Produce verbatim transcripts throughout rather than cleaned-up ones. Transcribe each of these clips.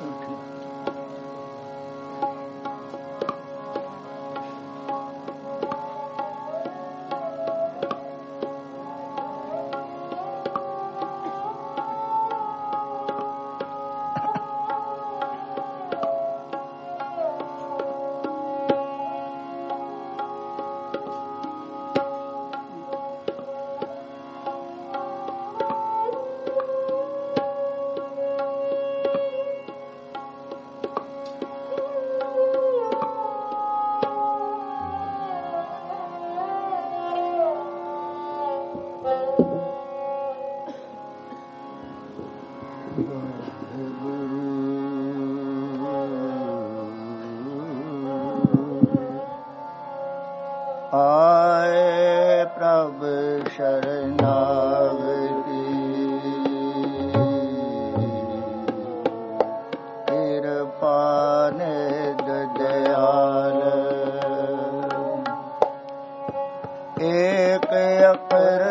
ਆਏ ਪ੍ਰਭ ਸ਼ਰਨਾਗਤੀ ਕਿਰਪਾ ਨਿਧ ਦਿਆਲ ਏਕ ਅਕਰ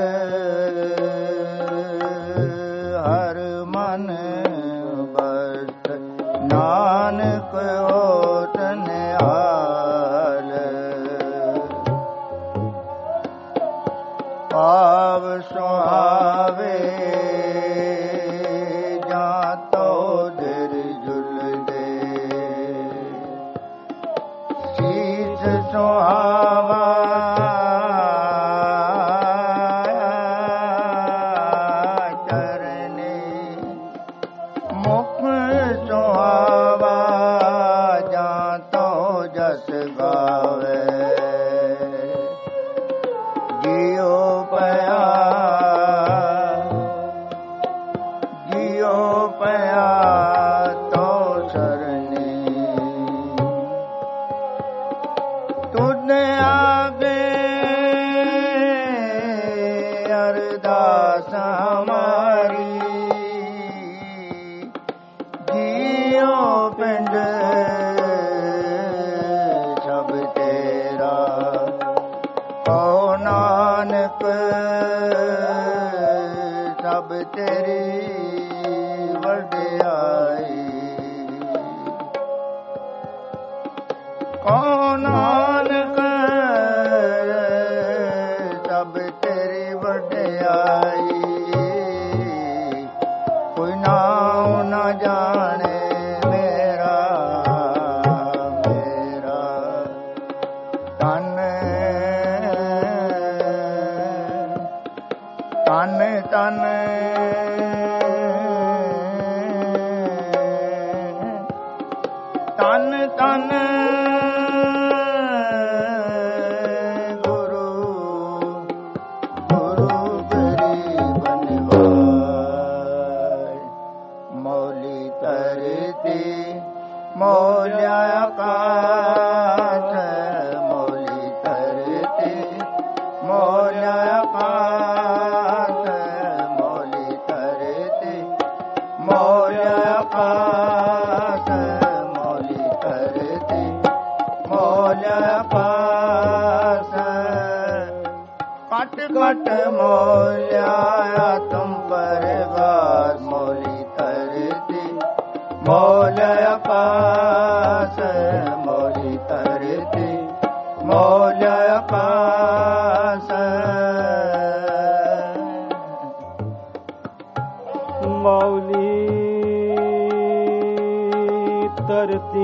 ਹਰ ਮਨ ਬਸਤ ਨਾਨਕ ਹੋਤ ਨਿਹਾਲ ਭਾਵ ਸੁਹਾਵੇ ਜਾਂ ਤੋ ਦਿਲ ਝੁਲਦੇ ਸੀਸ ਸੁਹਾਵਾ ਘਟ ਮੋਲਿਆ ਆਤਮ ਪਰਵਾਰ ਮੋਲੀ ਧਰਤੀ ਮੋਲਿਆ ਪਾਸ ਮੋਲੀ ਧਰਤੀ ਮੋਲਿਆ ਪਾਸ ਮੌਲੀ ਧਰਤੀ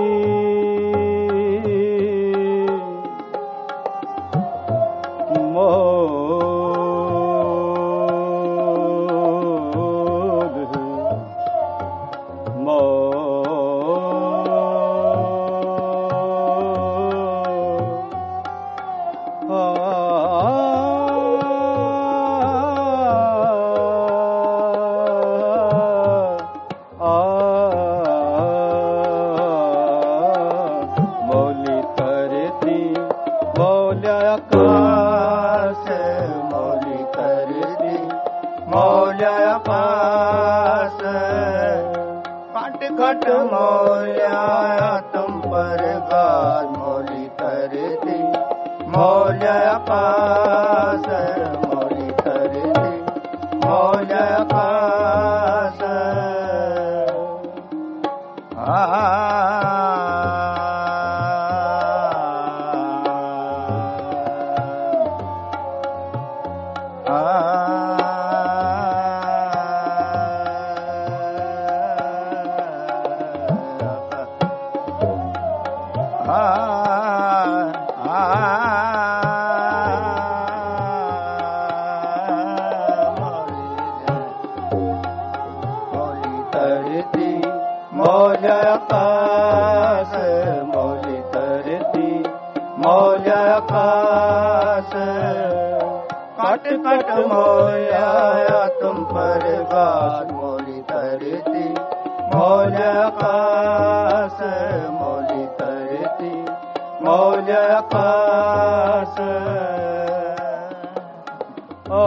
ਘਟ ਮੋਲਿਆ ਆਤਮ ਪਰਗਾਰ ਮੋਲੀ ਧਰਤੀ ਮੋਲਿਆ ਪਾਸ ਮੋਲੀ ਧਰਤੀ ਮੋਲਿਆ ਪਾਸ धरती मौज आकाश मौली धरती मौज आकाश कट कट मोया तुम पर गास मौली धरती मौज आकाश मौली धरती मौज आकाश ओ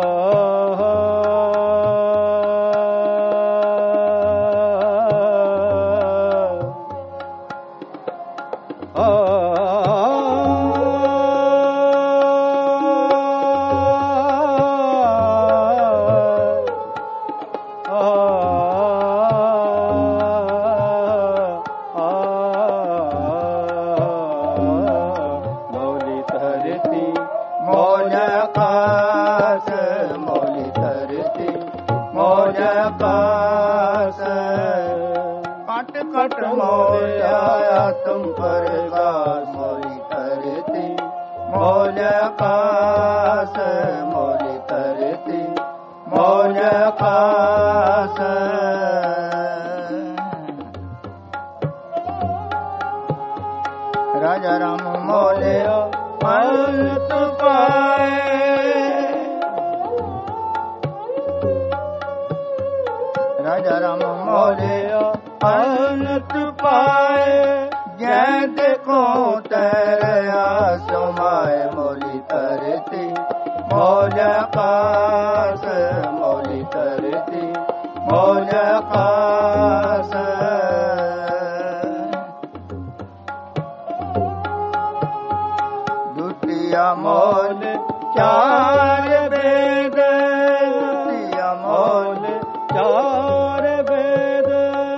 कट मोया तुम पर गास मौली धरती मौज आकाश मौली धरती मौज आकाश राजा राम मोले अंत पाए राजा राम मोले अंत पाए जय देखो तेरा समाए मौली धरती मौज आकाश मौली धरती मौज आकाश दुतिया मौल चार वेद दुतिया मौल चार वेद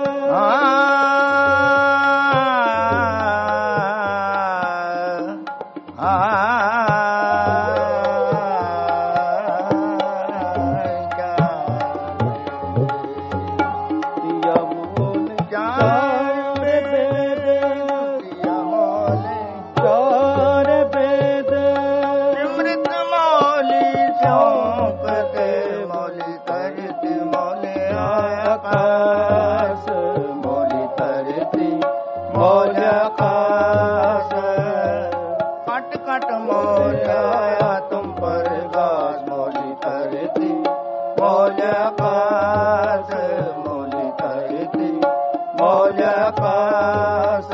मौज आकाश कट कट मोया तुम पर गास मौली धरती मौज आकाश मौली धरती मौज आकाश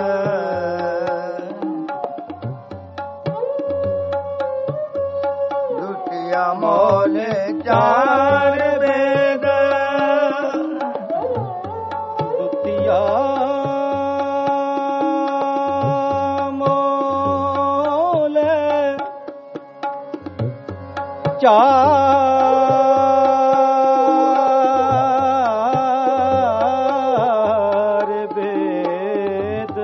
दुतिया मौल चार वेद दुतिया चार वेद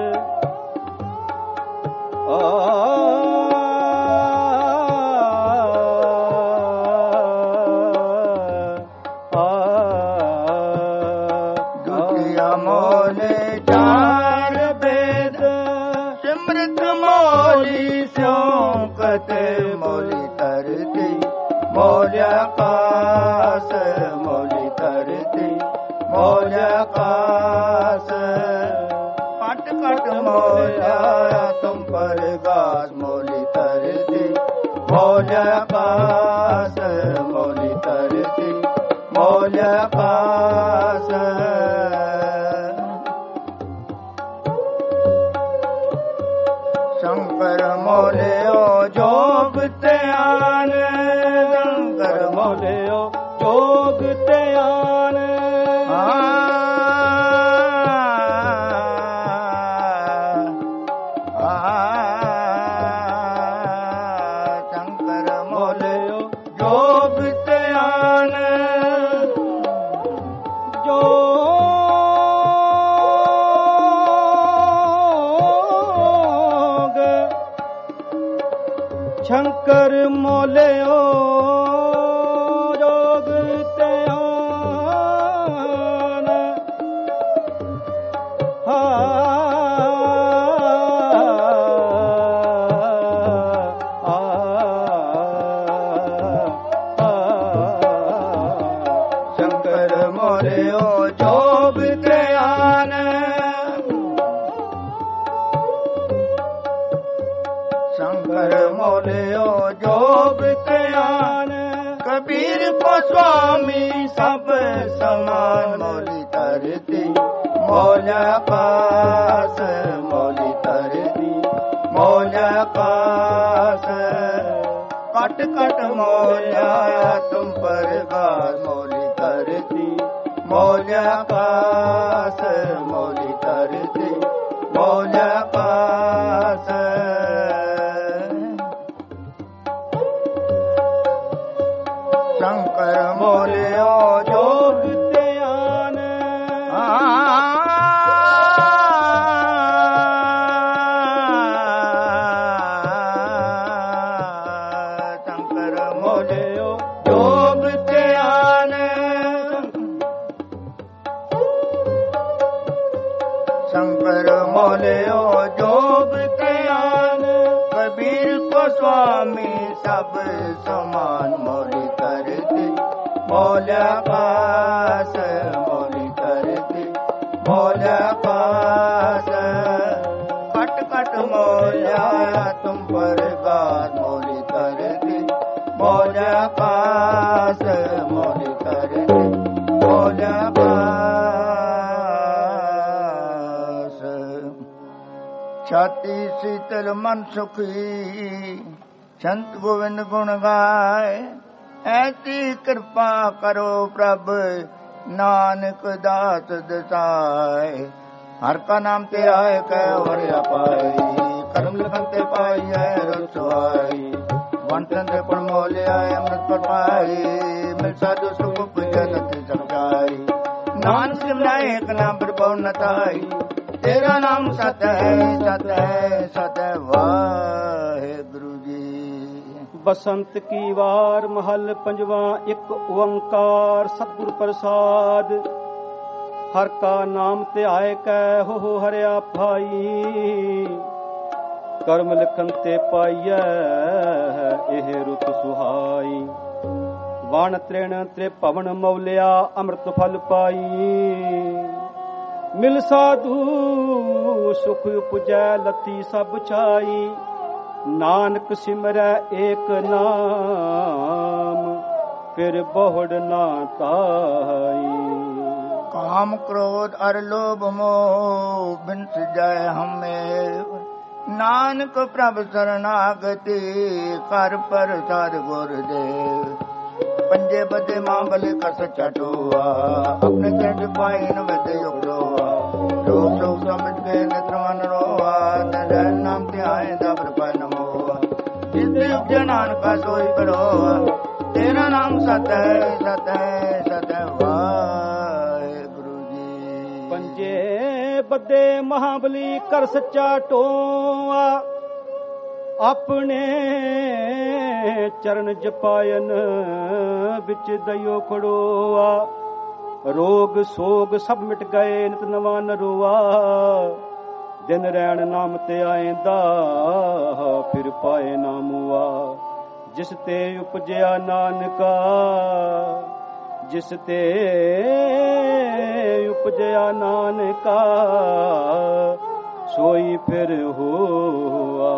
दुतिया मोले चार वेद सिमृत मौली स्योंकते मौली धरती मौज आकाश मौली धरती मौज आकाश कट कट मोया तुम पर गास मौली धरती मौज आकाश मौली धरती मौज आकाश शंकर मोले ओ जोग त्यान शंकर मोले ओ जोग त्यान शंकर मोले ओ जोग त्यान जोग शंकर मोले ओ जोग त्यान हा शंकर मोले ओ जोग कबीर को स्वामी सब समान मौली तरती मौल आकाश मौली तरती मौल आकाश कट कट मौल्या तुम पर गास मौली तरती मौल आकाश मौली तरती मौल आकाश शंकर मोलियो जोग ध्यान शंकर मोलियो जोग ध्यान शंकर मोलियो जोग ध्यान कबीर को स्वामी सब समान मौली करती मौल आकाश मौली करती मौल आकाश कट कट मौल्या तुम पर गात मौली करती मौल आकाश मौली करती मौल आकाश छाती शीतल मन सुखी संत गोविंद गुण गाय ऐसी कृपा करो प्रभ नानक दास दसाय हर का नाम ते आए कै हरिया पाई कर्म लगन ते पाई है रसवाई वंटन ते पण मोले आए अमृत पर पाई मिल साधु सुख पूजन ते समझाई नानक सिमराए एक नाम पर बहु नताई तेरा नाम सत है सत है सत है वाहिगुरु जी। बसंत की वार महल पंजवा एक ओंकार सतगुर प्रसाद हर का नाम ते आए कै हो हो हरिया भाई कर्म लिखन ते पाइयै एह रुत सुहाई वाण त्रिण त्रिभवन मौलिया अमृत फल पाई मिल साधु सुख उपजै लती सब छाई नानक सिमरै एक नाम फिर बहुड़ ना ताई काम क्रोध अर लोभ मोह बिंस जाय हमें नानक प्रभ शरणागति कर प्रसाद गुरुदेव पंजे बदे मां बले कर सच्चा टोआ अपने चंड पाई न बदे युगलोआ लोग लोग समझ गए निद्रवन रोआ नरन नाम ते आए दबर पर नमोआ जिसने उपजे नानका सोई बरोआ तेरा नाम सत है सत है सत है वाहिगुरु जी। पंजे बदे महाबली कर सच्चा टोआ अपने चरण जपायन बिच दयो खड़ोआ रोग सोग सब मिट गए नित नवा नरोआ दिन रैन नाम ते आएंदा फिर पाए नामुआ जिस ते उपजया नानका जिस ते उपजया नानका सोई फिर होआ।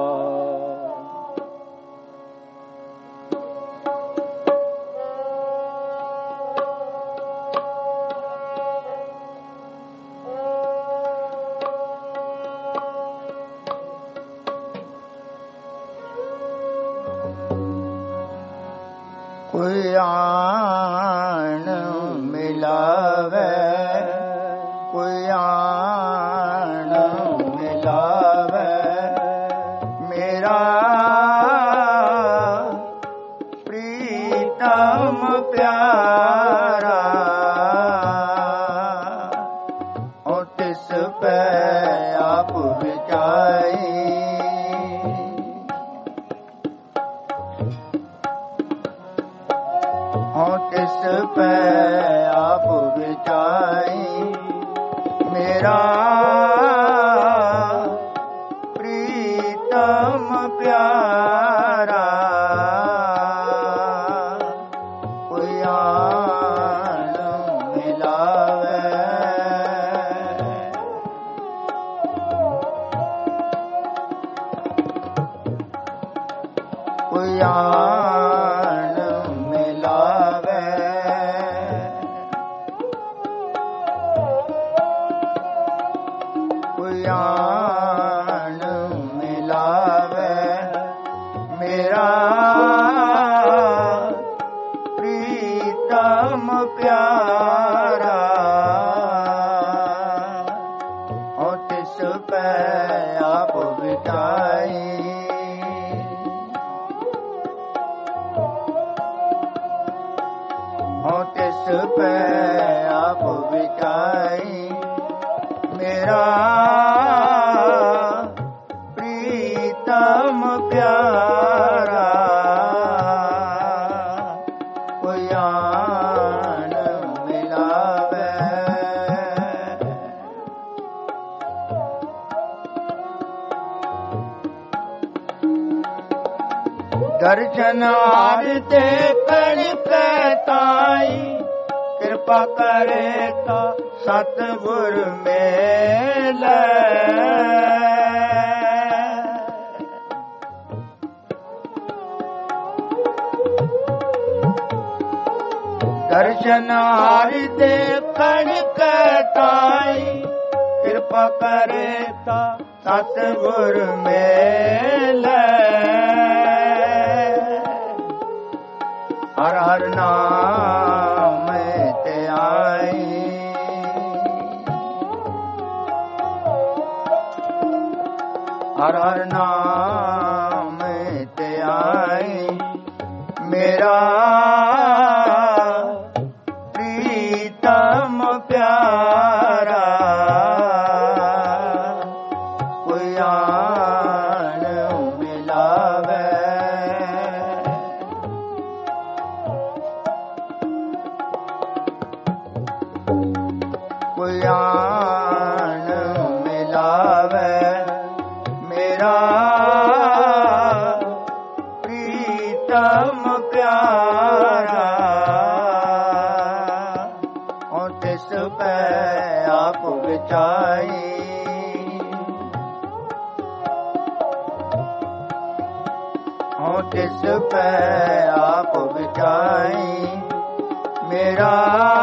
कोई आन मिलावे कोई आन मिलावे मेरा प्रीतम प्यारा और तिस पे आप विचाई तिस पे आप विचाई मेरा प्रीतम प्यारा कोई आन मिलावे कोई आन मिलावे ਕੋਈ ਆਣ ਮਿਲਾਵੇ ਮੇਰਾ ਪ੍ਰੀਤਮ ਪਿਆਰਾ ਹੋ ਤਿਸ ਪੈ ਆਪ ਵਿਟਾਈ ਹੋ ਤਿਸ ਪੈ ਆਪ ਵਿਟਾਈ ਮੇਰਾ ਪ੍ਰੀਤਮ ਪਿਆਰਾ ਕੋਈ ਆਣ ਮਿਲਾਵੇ ਦਰਸ਼ਨ ਆਰਤੇ ਕਣਕ ਤਾਈ ਕਿਰਪਾ ਕਰੇ ਤਾ ਸਤਿਗੁਰ ਮੇਲੇ ਦਰਸ਼ਨ ਹਰਿ ਦੇ ਕਣਕ ਤਾਈ ਕਿਰਪਾ ਕਰੇ ਤਾ ਸਤਿਗੁਰ ਮੇਲੇ ਹਰ ਹਰ ਨਾਮ ਤੇ ਆਈ ਹਰ ਹਰ ਨਾਮ ਤੇ ਆਈ ਮੇਰਾ ਪ੍ਰੀਤਮ ਪਿਆਰਾ ਕੋਈ ਆਣ ਮਿਲਾਵੇ ਕੋਈ ਆਣ ਮਿਲਾਵੇ ਮੇਰਾ ਪ੍ਰੀਤਮ ਪਿਆਰਾ ਹੋ ਤਿਸ ਪੈ ਆਪ ਵਿਚਾਈ ਹੋ ਤਿਸ ਪੈ ਆਪ ਵਿਚਾਈ ਮੇਰਾ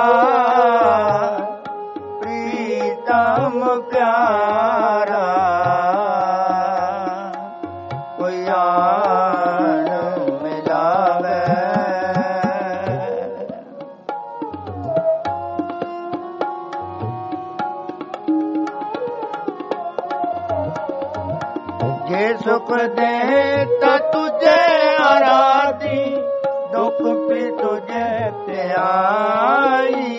ਪ੍ਰੀਤਮ ਪਿਆਰਾ ਕੋਈ ਆਣ ਮਿਲਾਵੇ ਜੇ ਸੁਖ ਦੇ ਤਾ ਤੁਝੇ ਆਰਾਧੀ ਦੁਖ ਵੀ ਤੁਝੇ ਧਿਆਈ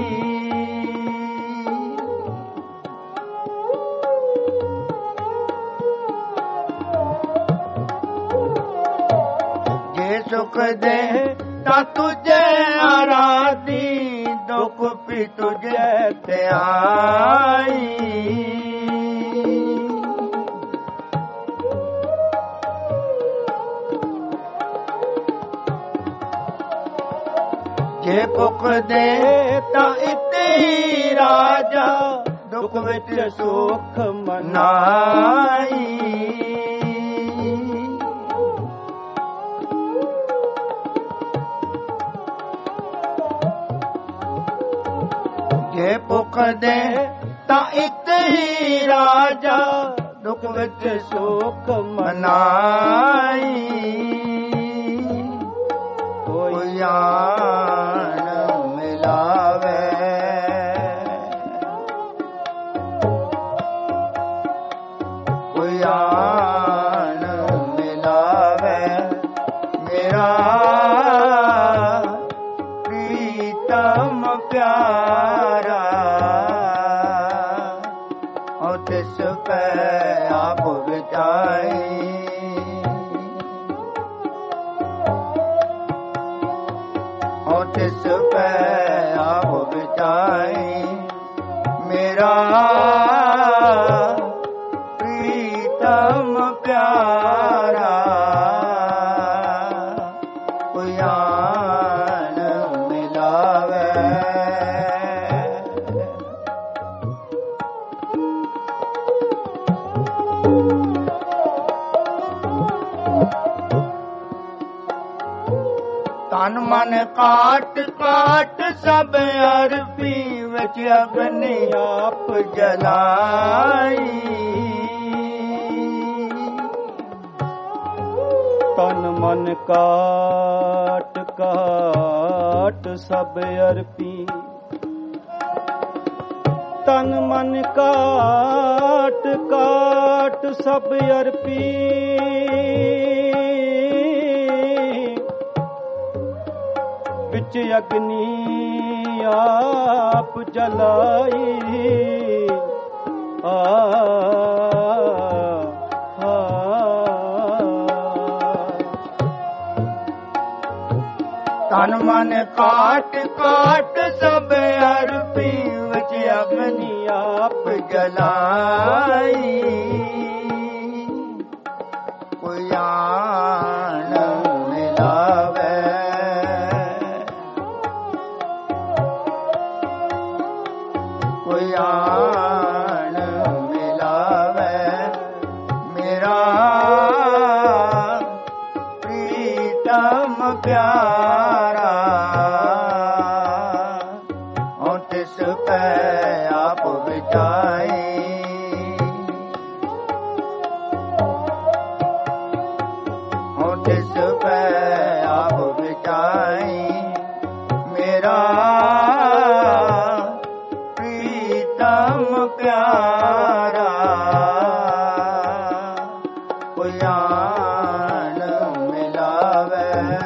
ਜੇ ਸੁਖ ਦੇ ਤਾ ਤੁਝੇ ਆਰਾਧੀ ਦੁਖ ਵੀ ਤੁਝੇ ਧਿਆਈ ਜੇ ਭੁਖ ਦੇ ਤਾਂ ਇਤੇ ਹੀ ਰਾਜਾ ਦੁਖ ਵਿੱਚ ਸੁਖ ਮਨਾਈ ਜੇ ਭੁਖ ਦੇ ਤਾਂ ਇਤੇ ਹੀ ਰਾਜਾ ਦੁਖ ਵਿੱਚ ਸੁਖ ਮਨਾਈ ਕੋਈ ਆਣ ਮਿਲਾਵੇ ਕੋਈ ਆਣ ਮਿਲਾਵੇ ਮੇਰਾ ਪ੍ਰੀਤਮ ਪਿਆਰਾ ਹੋ ਤਿਸ ਪੈ ਆਪ ਵਿਚਾਈ ਹੋ ਤਿਸ ਪੈ ਆਪ ਵਿਚਾਈ ਮੇਰਾ ਪ੍ਰੀਤਮ ਪਿਆਰਾ ਕੋਈ ਆਣ ਮਿਲਾਵੇ ਤਨ ਮਨ ਕਾਟ ਕਾਟ ਸਭ ਅਰਪੀ ਵਿੱਚ ਅਗਨੀ ਆਪ ਜਲਾਈ। ਤਨ ਮਨ ਕਾਟ ਕਾਟ ਸਭ ਅਰਪੀ, ਤਨ ਮਨ ਕਾਟ ਕਾਟ ਸਭ ਅਰਪੀ, ਵਿੱਚ ਅਗਨੀ ਆਪ ਜਲਾਈ। ਆ ਤਨ ਮਨ ਕਾਟ ਕਾਟ ਸਭ ਅਰਪੀ, ਵਿੱਚ ਅਗਨੀ ਆਪ ਜਲਾਈ। ਕੋਈ ਆਣ ਮਿਲਾਵੇ, ਕੋਈ ਆਣ ਮਿਲਾਵੇ, ਮੇਰਾ ਪ੍ਰੀਤਮ ਪਿਆਰਾ। ਹਉ ਤਿਸ ਪੈ ਆਪ ਵਿਚਾਈ, ਹਉ ਤਿਸ ਪੈ ਆਪ ਵਿਚਾਈ। ਮੇਰਾ ਪ੍ਰੀਤਮ ਪਿਆਰਾ, ਕੋਈ ਆਣ ਮਿਲਾਵੇ,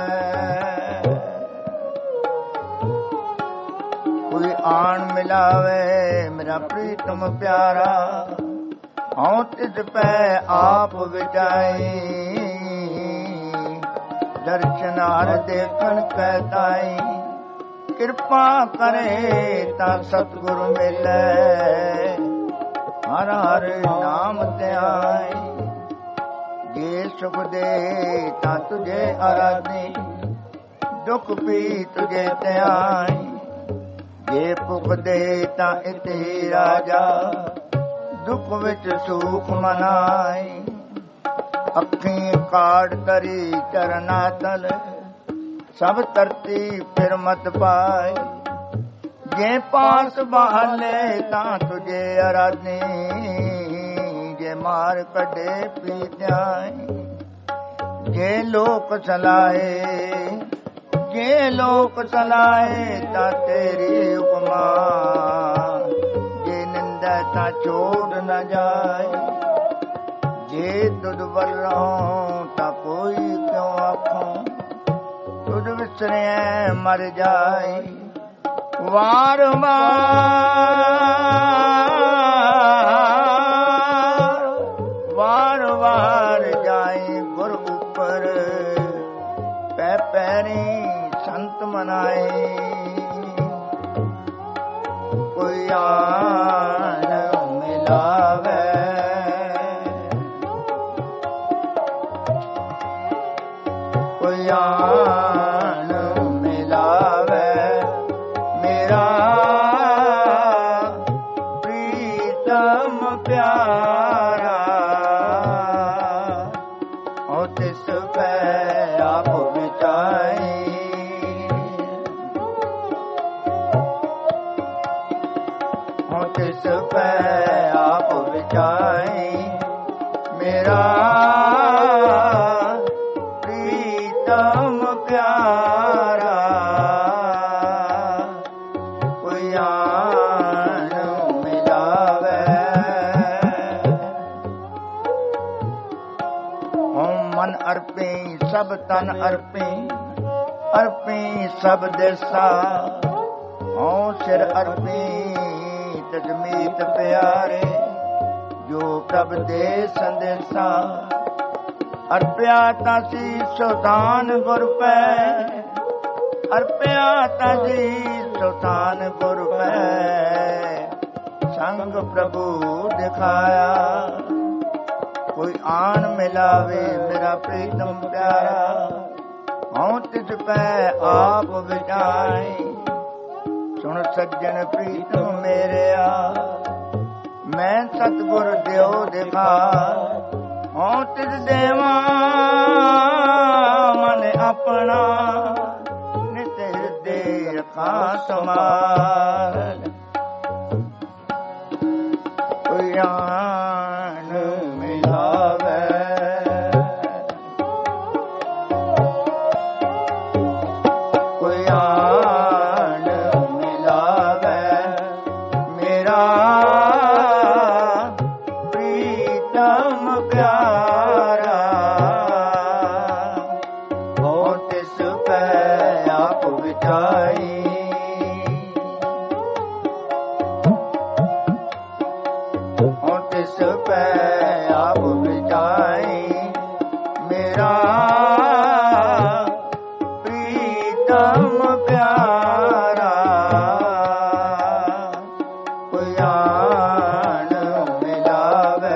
ਕੋਈ ਆਣ ਮਿਲਾਵੇ, ਮੇਰਾ ਪ੍ਰੀਤਮ ਪਿਆਰਾ। ਹਉ ਤਿਸ ਪੈ ਆਪ ਵਿਚਾਈ, ਦਰਸ਼ਨਾਰ ਦੇਖਣ ਕੈ ਤਾਈ। ਕਿਰਪਾ ਕਰੇ ਤਾਂ ਸਤਿਗੁਰ ਮਿਲੈ, ਹਰ ਹਰ ਨਾਮ ਧਿਆਈ। ਜੇ ਸੁਖ ਦੇ ਤਾਂ ਤੁਝੇ ਅਰਾਧੀ, ਦੁਖ ਵੀ ਤੁਝੇ ਧਿਆਈ। ਜੇ ਭੁਖ ਦੇ ਤਾਂ ਇਤੇ ਰਾਜਾ, ਦੁਖ ਵਿੱਚ ਸੁਖ ਮਨਾਈ। ਅੱਖੀਂ ਕਾੜ ਤਰੀ ਚਰਨਾ ਤਲ, ਸਭ ਧਰਤੀ ਫਿਰ ਮਤ ਪਾਈ। ਜੇ ਪਾਸ ਬਹਾਲੇ ਤਾਂ ਤੁਝੇ ਅਰਾਧੀ, ਜੇ ਮਾਰ ਕੱਢੇ ਪੀ ਜਾਈ। ਜੇ ਲੋਕ ਸਲਾਹੇ, ਜੇ ਲੋਕ ਸਲਾਹੇ ਤਾਂ ਤੇਰੀ ਉਪਮਾ। ਜੇ ਨਿੰਦਾ ਤਾਂ ਛੋੜ ਨ ਜਾਏ। ਜੇ ਤੁਧ ਵੱਲੋਂ ਤਾਂ ਕੋਈ ਕਿਉਂ ਆਖਾਂ, ਤੁਧ ਵਿਸਰਿਐ ਮਰ ਜਾਈ। ਵਾਰ ਵਾਰ ਵਾਰ ਜਾਈ ਗੁਰ ਉੱਪਰ, ਪੈ ਪੈਰੀ ਸੰਤ ਮਨਾਏ। ਕੋਈ ਆਣ ਮਿਲਾਵੇ, ਕੋਈ ਆਣ ਮਿਲਾਵੇ, ਮੇਰਾ ਪ੍ਰੀਤਮ ਪਿਆਰਾ। ਹਉ ਤਿਸ ਪੈ ਆਪ ਵਿਚਾਈ, ਹਉ ਤਿਸ ਪੈ ਆਪ ਵਿਚਾਈ। ਮੇਰਾ ਪ੍ਰੀਤਮ ਪਿਆਰਾ, ਕੋਈ ਆਣ ਮਿਲਾਵੇ। ਹਉ ਮਨ ਅਰਪੀ ਸਭ ਤਨ ਅਰਪੀ, ਅਰਪੀ ਸਭ ਦੇਸਾ। ਹਉ ਸਿਰ ਅਰਪੀ ਤਜਮੀਤ ਪਿਆਰੇ, ਜੋ ਪ੍ਰਭ ਦੇ ਸੰਦੇਸਾ। ਅਰਪਿਆ ਤਾਂ ਸੀਸ ਸੁਲਤਾਨ ਗੁਰ ਪੈ, ਅਰਪਿਆ ਤਾਂ ਸੀਸ ਸੁਲਤਾਨ ਗੁਰ ਪੈ। ਸੰਗ ਪ੍ਰਭੂ ਦਿਖਾਇਆ, ਕੋਈ ਆਣ ਮਿਲਾਵੇ, ਮੇਰਾ ਪ੍ਰੀਤਮ ਪਿਆਰਾ। ਹਉ ਤਿਸ ਪੈ ਆਪ ਵਿਚਾਈ। ਸੁਣ ਸੱਜਣ ਪ੍ਰੀਤਮ ਮੇਰਿਆ, ਮੈਂ ਸਤਿਗੁਰ ਦਿਓ ਦਿਖਾ। ਹਉ ਤਿਸ ਦੇਵਾ ਮਨ ਆਪਣਾ, ਸੰਭਾਲ ਕੋਈ ਆਨ ਮਿਲਾਵੇ ਕੋਈ ਆਨ ਮਿਲਾਵੇ ਮੇਰਾ ਪ੍ਰੀਤਮ ਪਿਆਰਾ ਹੋ ਤਿਸ ਪੈ ਆਪ ਵਿਚਾਈ ਹੋ ਤਿਸ ਪੈ ਆਪ ਵਿਚਾਈ ਮੇਰਾ ਪ੍ਰੀਤਮ ਪਿਆਰਾ ਕੋਈ ਆਨ ਮਿਲਾਵੇ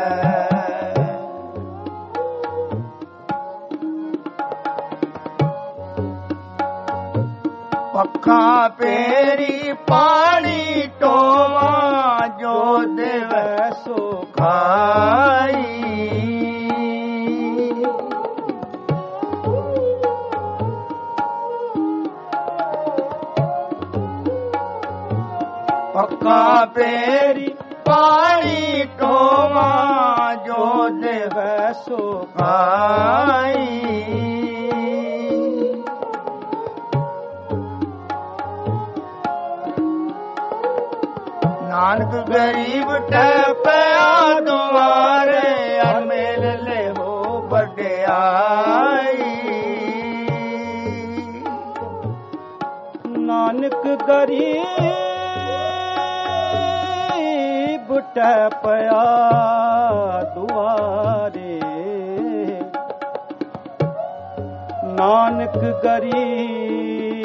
ਪੱਖਾਂ ਪੇਰੀ ਪਾਣੀ ਟੋਵਾ ਜੋ ਦੇਵੈ ਸੋ ਖਾਈ ਪੱਖਾਂ ਪੇਰੀ ਪਾਣੀ ਟੋਵਾ ਜੋ ਦੇਵੈ ਸੋ ਖਾਈ ਨਾਨਕ ਗਰੀਬ ਟੈ ਪਿਆ ਦੁਆਰੇ ਅਰਮੇਲ ਲੈ ਹੋ ਵਡਿਆਈ ਨਾਨਕ ਗਰੀਬ ਟੈ ਪਿਆ ਦੁਆਰੇ ਨਾਨਕ ਗਰੀਬ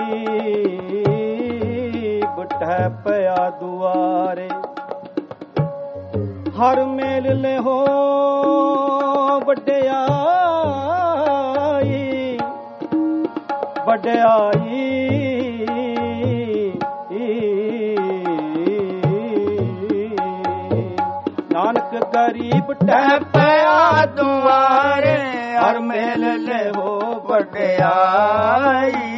ਟੈ ਪਿਆ ਦੁਆਰੇ ਹਰ ਮੇਲ ਲੈ ਹੋ ਵਡਿਆਈ ਵਡਿਆਈ ਨਾਨਕ ਗਰੀਬ ਟੈ ਪਿਆ ਦੁਆਰੇ ਹਰ ਮੇਲ ਲੈ ਹੋ ਵਡਿਆਈ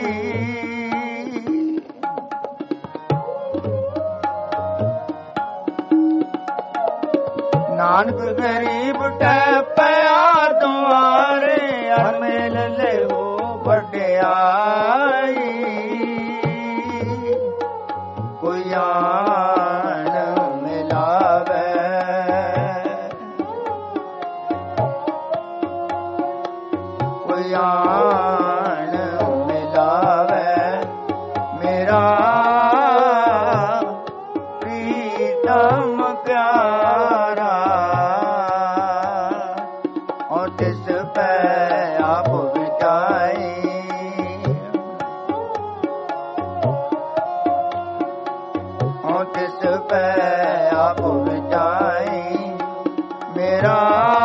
ਨਾਨਕ ਗਰੀਬ ਟੈ ਪਿਆ ਦੁਆਰੇ ਅਰਮੇਲ ਲੈ ਹੋ ਵਡਿਆਈ ਕੋਈ ਆਨ ਮਿਲਾਵੇ ਕੋਈ ਆਨ ਮਿਲਾਵੇ ਮੇਰਾ ਪ੍ਰੀਤਮ ਪਿਆਰਾ ਔ ਤਿਸ ਪੈ ਆਪ ਵਿਚਾਈ ਔ ਤਿਸ ਪੈ ਆਪ ਵਿਚਾਈ ਮੇਰਾ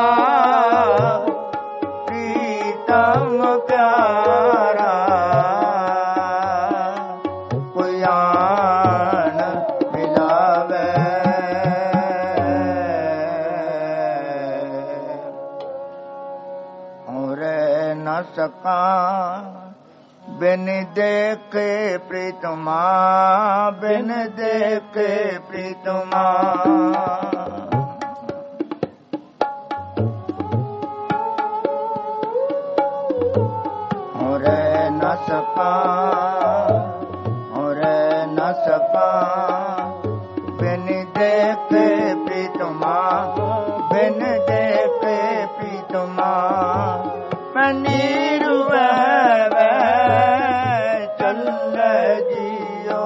ਪ੍ਰੀਤਮ ਪਿਆਰਾ ਕੋਈ ਆਨ ਮਿਲਾਵੇ ਨ ਸਕਾਂ ਬਿਨ ਦੇਖੇ ਪ੍ਰੀਤਮਾ ਬਿਨ ਦੇਖੇ ਪ੍ਰੀਤਮਾ ਔਰ ਨ ਸਕਾਂ ਔਰ ਨ ਸਕਾਂ ਬਿਨ ਦੇਖੇ ਪ੍ਰੀਤਮਾ ਬਿਨ ਦੇਖੇ ਪ੍ਰੀਤਮਾ ਮੈਂ ਨੀਰਵੈ ਚੱਲੇ ਜੀਓ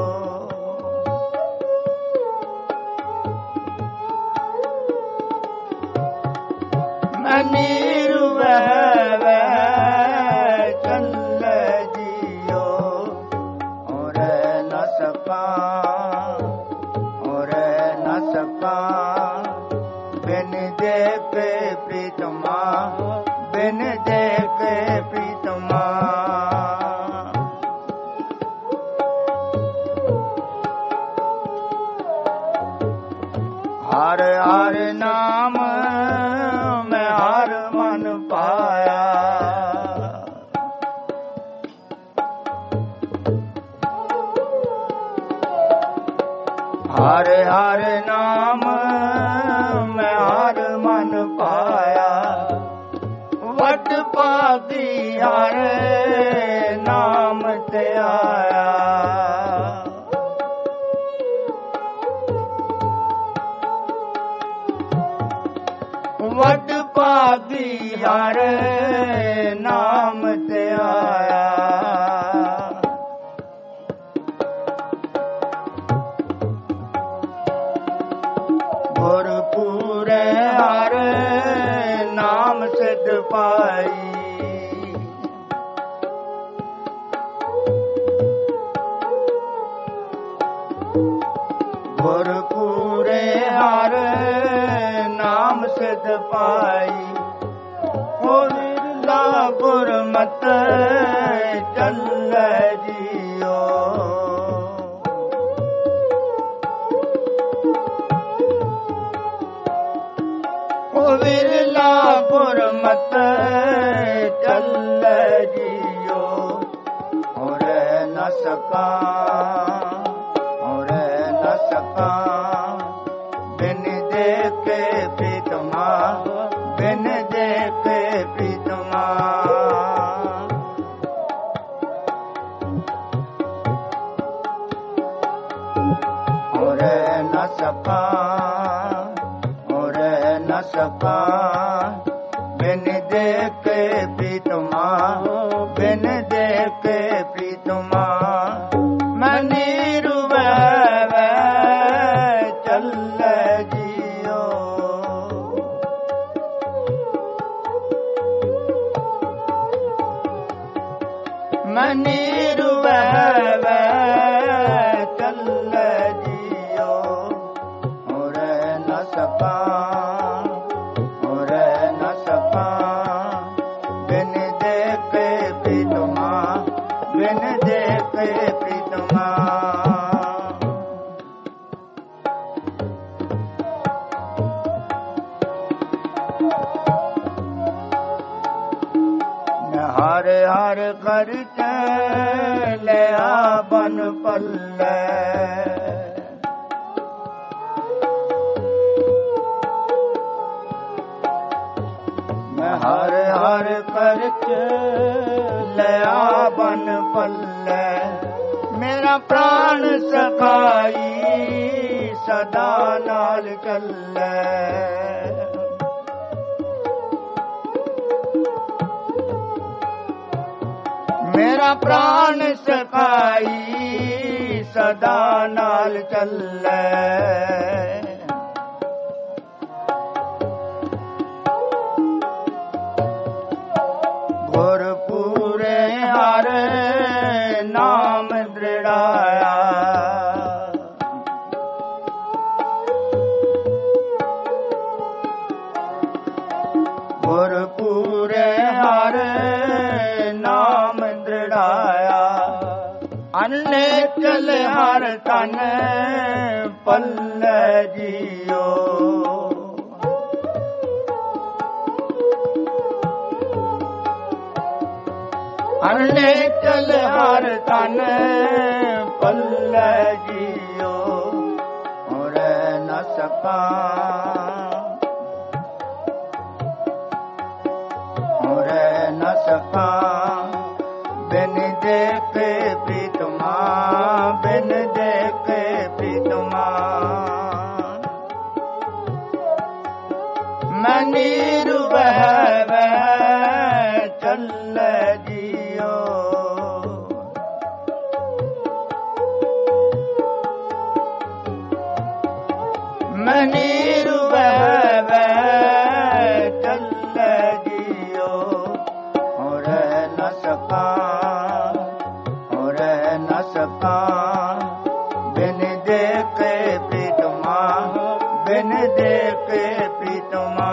ਮੈਂ ਨੀਰਵੈ ਚੱਲੇ ਜੀਓ ਔਰ ਨ ਸਕਾਂ ਔਰ ਨ ਸਕਾਂ ਬਿਨ ਦੇਖੇ ਪ੍ਰੀਤਮਾ ਬਿਨ ਦੇਖੇ ਪ੍ਰੀਤਮਾ ਹਰ ਹਰ ਨਾਮ ਮੈਂ ਹਰ ਮਨ ਪਾਇਆ ਹਰ ਹਰ ਨਾਮ ਮੈਂ ਹਰ ਮਨ ਪਾਇਆ, ਵਡ ਭਾਗੀ ਹਰ ਨਾਮ ਤੇ ਆਇਆ। ਵਡ ਭਾਗੀ ਹਰ ਨਾਮ ਤੇ ਆਇਆ। ਗੁਰਪੂਰੇ ਹਰ ਨਾਮ ਸਿਧ ਪਾਈ, ਗੁਰਪੂਰੇ ਹਰ ਨਾਮ ਸਿਧ ਪਾਈ। ਹੋ ਵਿਰਲਾ ਗੁਰਮਤਿ ਚੱਲੇ ਜੀਓ, ਹੋ ਵਿਰਲਾ ਗੁਰਮਤਿ ਚੱਲੇ ਜੀਓ। ਹੋਰ ਨ ਸਕਾਂ, ਹੋਰ ਨ ਸਕਾਂ, ਬਿਨ ਦੇਖੇ ਪ੍ਰੀਤਮਾ, ਬਿਨ ਦੇਖੇ ਪ੍ਰੀਤਮਾ। ਹੋਰ ਨ ਸਕਾਂ, ਹੋਰ ਨ ਸਕਾਂ, ਬਿਨ ਦੇਖੇ ਪ੍ਰੀਤਮਾ, ਬਿਨ ਦੇਖੇ ਪ੍ਰੀਤਮਾ। ਮੈਂ ਨੀਰਵੈ ਚੱਲੇ ਜੀਓ, ਮੈਂ ਨੀਰਵੈ ਚੱਲੇ ਜੀਓ। ਹੋਰ ਨ ਸਕਾਂ, ਹੋਰ ਨ ਸਕਾਂ, ਬਿਨ ਦੇਖੇ ਪ੍ਰੀਤਮਾ, ਬਿਨ ਦੇਖੇ ਪ੍ਰੀਤਮਾ। ਹਰ ਹਰ ਕਰ ਲਿਆ ਬਨ ਪੱਲੇ, ਮੈਂ ਹਰ ਹਰ ਕਰ ਲਿਆ ਬਨ ਪੱਲੇ। ਮੇਰਾ ਪ੍ਰਾਣ ਸਖਾਈ ਸਦਾ ਨਾਲ ਚੱਲੇ, ਮੇਰਾ ਪ੍ਰਾਣ ਸਖਾਈ ਸਦਾ ਨਾਲ ਚੱਲੇ। ਗੁਰਪੂਰੇ ਹਰ ਨਾਮ ਦ੍ਰਿੜਾਇਆ, ਗੁਰਪੂਰੇ ਹਰ ਨਾਮ ਦ੍ਰਿੜਾਇਆ। ਅੰਨੇ ਚਲੇ ਹਰ ਤਨ ਪੱਲੇ ਜੀਓ, ਅੰਨੇ ਚਲੇ ਹਰ ਤਨ ਪੱਲੇ ਜੀਓ। ਹੋਰ ਨ ਸਕਾਂ, ਹੋਰ ਨ ਸਕਾਂ, ਬਿਨ ਦੇਖੇ ਪ੍ਰੀਤਮਾ, ਬਿਨ ਦੇਖੇ ਪ੍ਰੀਤਮਾ। ਮੈਂ ਨੀਰਵੈ ਚੱਲੇ ਜੀਓ, ਮੈਂ ਨੀਰਵੈ ਚੱਲੇ ਜੀਓ। ਹੋਰ ਨ ਸਕਾਂ, ਹੋਰ ਨ ਸਕਾਂ, ਬਿਨ ਦੇਖੇ ਪ੍ਰੀਤਮਾ, ਬਿਨ ਦੇਖੇ ਪ੍ਰੀਤਮਾ।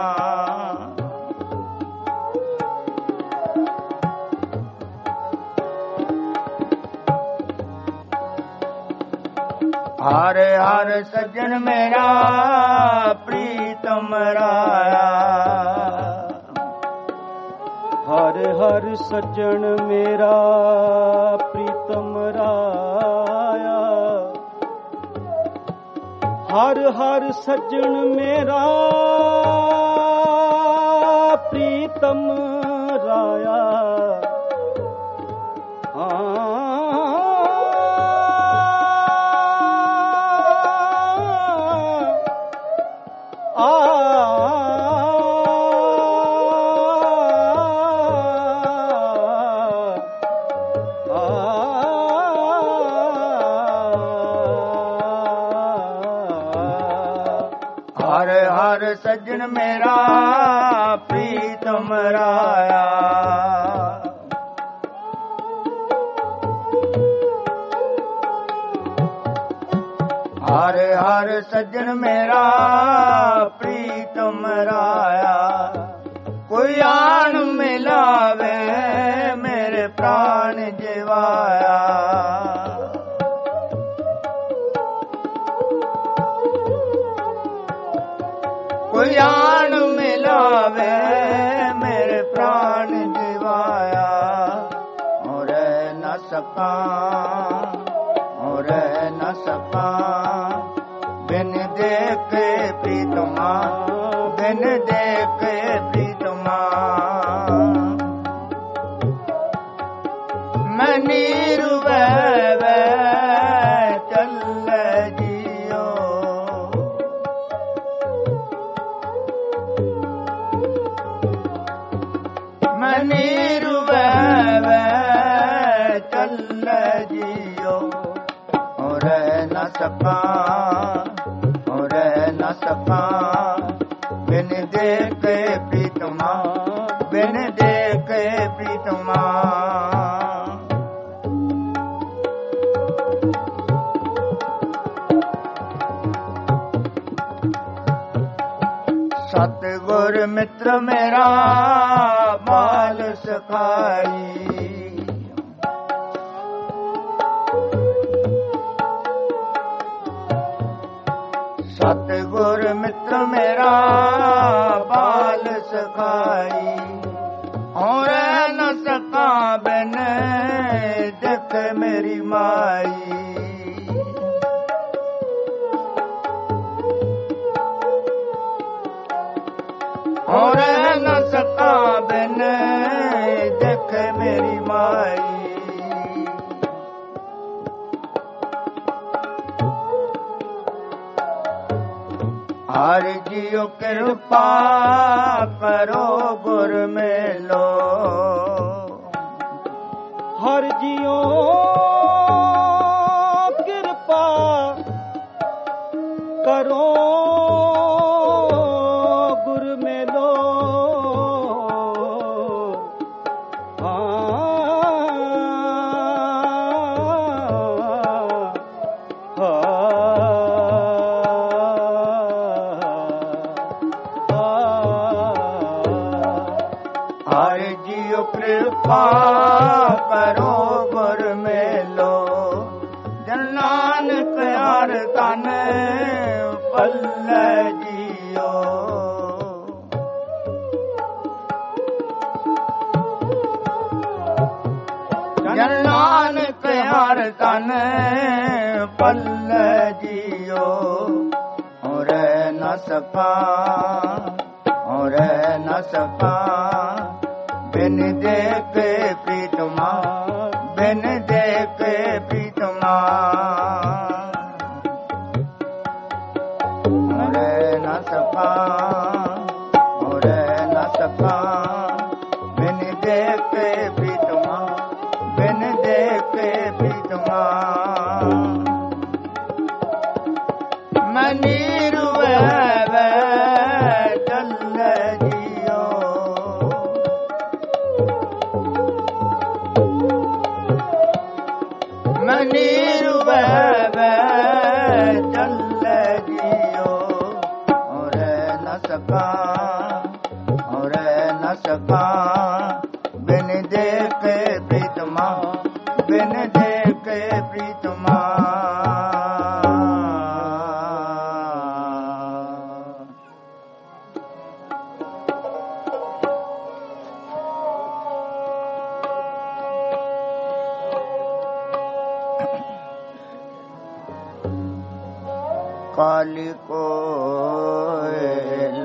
ਹਰ ਹਰ ਸੱਜਣ ਮੇਰਾ ਪ੍ਰੀਤਮ ਰਾਇਆ, ਹਰ ਹਰ ਸੱਜਣ ਮੇਰਾ ਪ੍ਰੀਤਮ ਰਾਇਆ। ਹਰ ਹਰ ਸੱਜਣ ਮੇਰਾ ਪ੍ਰੀਤਮ ਰਾਇਆ ਹਰ ਹਰ ਸੱਜਣ ਮੇਰਾ ਪ੍ਰੀਤਮ ਰਾਇਆ ਹਰ ਹਰ ਸੱਜਣ ਮੇਰਾ ਪ੍ਰੀਤਮ ਰਾਇਆ ਕੋਈ ਆਣ ਮਿਲਾਵੇ ਮੇਰੇ ਪ੍ਰਾਣ ਜਿਵਾਇਆ ਕੋਈ ਆਣ ਮਿਲਾਵੇ ਮੇਰੇ ਪ੍ਰਾਣ ਜਿਵਾਇਆ ਔਰ ਨ ਸਕਾਂ ਔਰ ਨ ਸਕਾਂ ਬਿਨ ਦੇਖੇ ਪ੍ਰੀਤਮਾ ਬਿਨ ਦੇਖੇ ਪ੍ਰੀਤਮਾ ਮੈਂ ਨੀਰ ਵੈ ਵੈ ਚੱਲੇ ਜੀਓ ਮੈਂ ਨੀਰ ਵੈ ਵੈ ਚੱਲੇ ਜੀਓ ਔਰ ਨ ਸਕਾਂ ਔਰ ਨ ਸਕਾਂ ਬਿਨ ਦੇਖੇ ਪ੍ਰੀਤਮਾ ਬਿਨ ਦੇਖੇ ਪ੍ਰੀਤਮਾ ਸਤਿਗੁਰ ਮਿੱਤਰ ਮੇਰਾ ਬਾਲ ਸਖਾਈ ਸਤਿਗੁਰ ਮਿੱਤਰ ਮੇਰਾ ਬਾਲ ਸਖਾਈ ਔਰ ਨ ਸਕਾਂ ਬਿਨ ਦੇਖ ਮੇਰੀ ਮਾਈ ਔਰ ਨ ਸਕਾਂ ਬਿਨ ਦੇਖ ਮੇਰੀ ਮਾਈ ਹਰ ਜੀਓ ਕਿਰਪਾ ਕਰੋ ਗੁਰ ਮੇਲੋ ਹਰ ਜੀਓ ਕਿਰਪਾ ਕਰੋ ਗੁਰ ਮੇਲੋ ਹਰ ਜੀਓ ਕਿਰਪਾ ਕਰੋ ਗੁਰ ਮੇਲੋ ਜਨ ਨਾਨਕ ਹਰ ਤਨ ਪੱਲੇ ਜੀਓ ਜਨ ਨਾਨਕ ਹਰ ਤਨ ਪੱਲੇ ਜੀਓ ਔਰ ਨ ਸਕਾਂ ਔਰ ਨ ਸਕਾਂ ਬਿਨ ਦੇਖੇ ਪ੍ਰੀਤਮਾ ਬਿਨ ਦੇਖੇ ਪ੍ਰੀਤਮਾ ਔਰ ਨ ਸਕਾਂ ਔਰ ਨ ਸਕਾਂ ਬਿਨ ਦੇਖੇ ਪ੍ਰੀਤਮਾ ਬਿਨ ਦੇਖੇ ਪ੍ਰੀਤਮਾ ਮੈਂ ਨੀਰ ਵੈ ਵੈ ਚੱਲੇ ਜੀਓ ਮੈਂ ਨੀਰ ਵੈ ਵੈ ਚੱਲੇ ਜੀਓ ਔਰ ਨ ਸਕਾਂ ਔਰ ਨ ਸਕਾਂ ਬਿਨ ਦੇਖੇ ਪ੍ਰੀਤਮਾ ਬਿਨ ਦੇਖੇ ਪ੍ਰੀਤਮਾ काली कोयल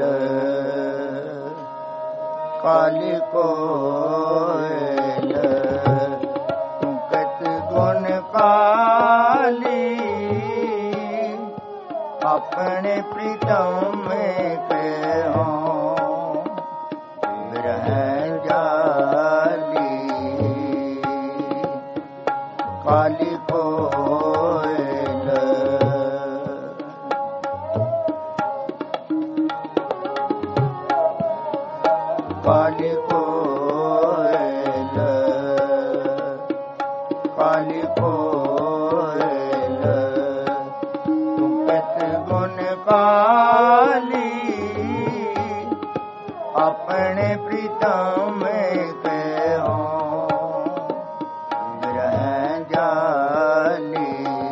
काली कोयल तू कत गुण काली अपने प्रीतम में कहो विरह जाली काली कोयल काली कोयल काली कोयल तू कत गुण काली अपने प्रीतम में कहो विरह जाली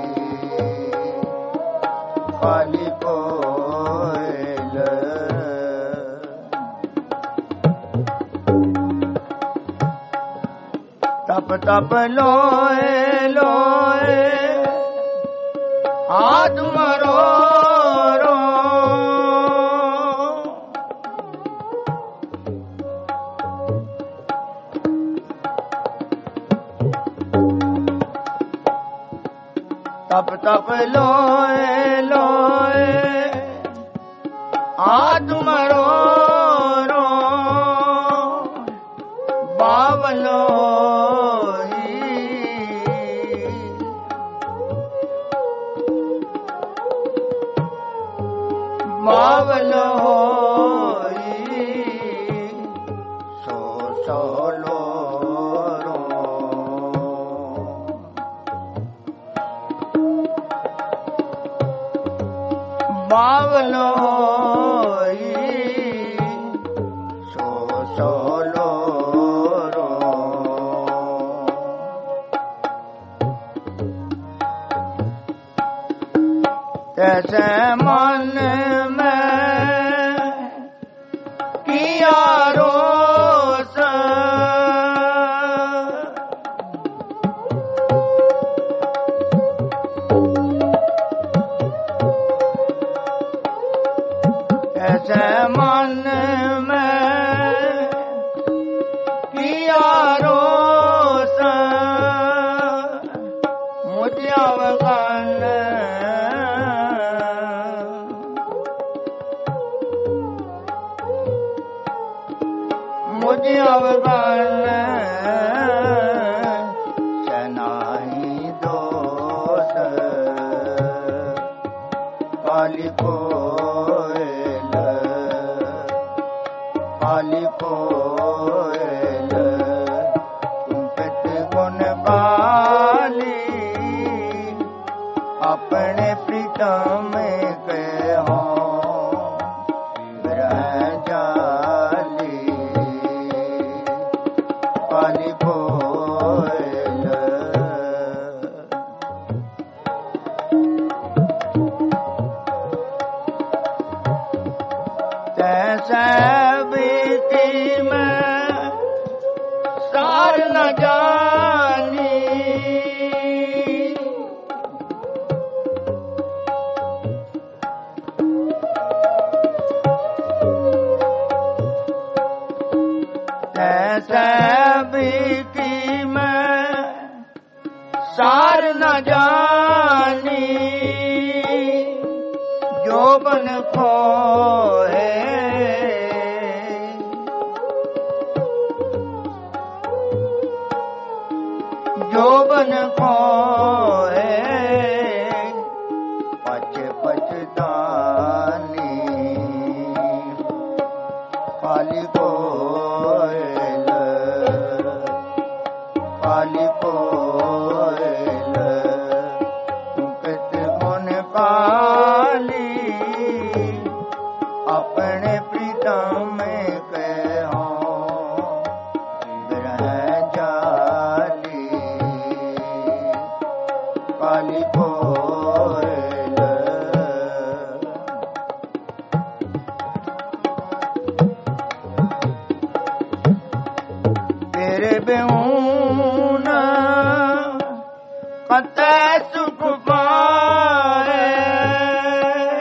काली कोयल तप तप लोए लोए आत्मा रो रो तप तप लोए लोए आत्मा रो रो बावलो बावलो सो सो लो रो बावलो सो सो लो रो तैसे मन ऐसे मन में किया रोशन मुझे अवगन मुझे अवगन चनाही दोष काली कोयल काली कोयल तू कत गुण काली अपने प्रीतम में कहो विरह जाली काली कोयल तैसे बीती में सार न जानी तैसे बीती में सार न जानी जोबन खोए जोबन खोए पच पचदानी काली कोयल काली कोयल तू कत गुण काली अपने प्रीतम में कहो विरह जाली काली कोयल तेरे बेऊन कतै सुख पाए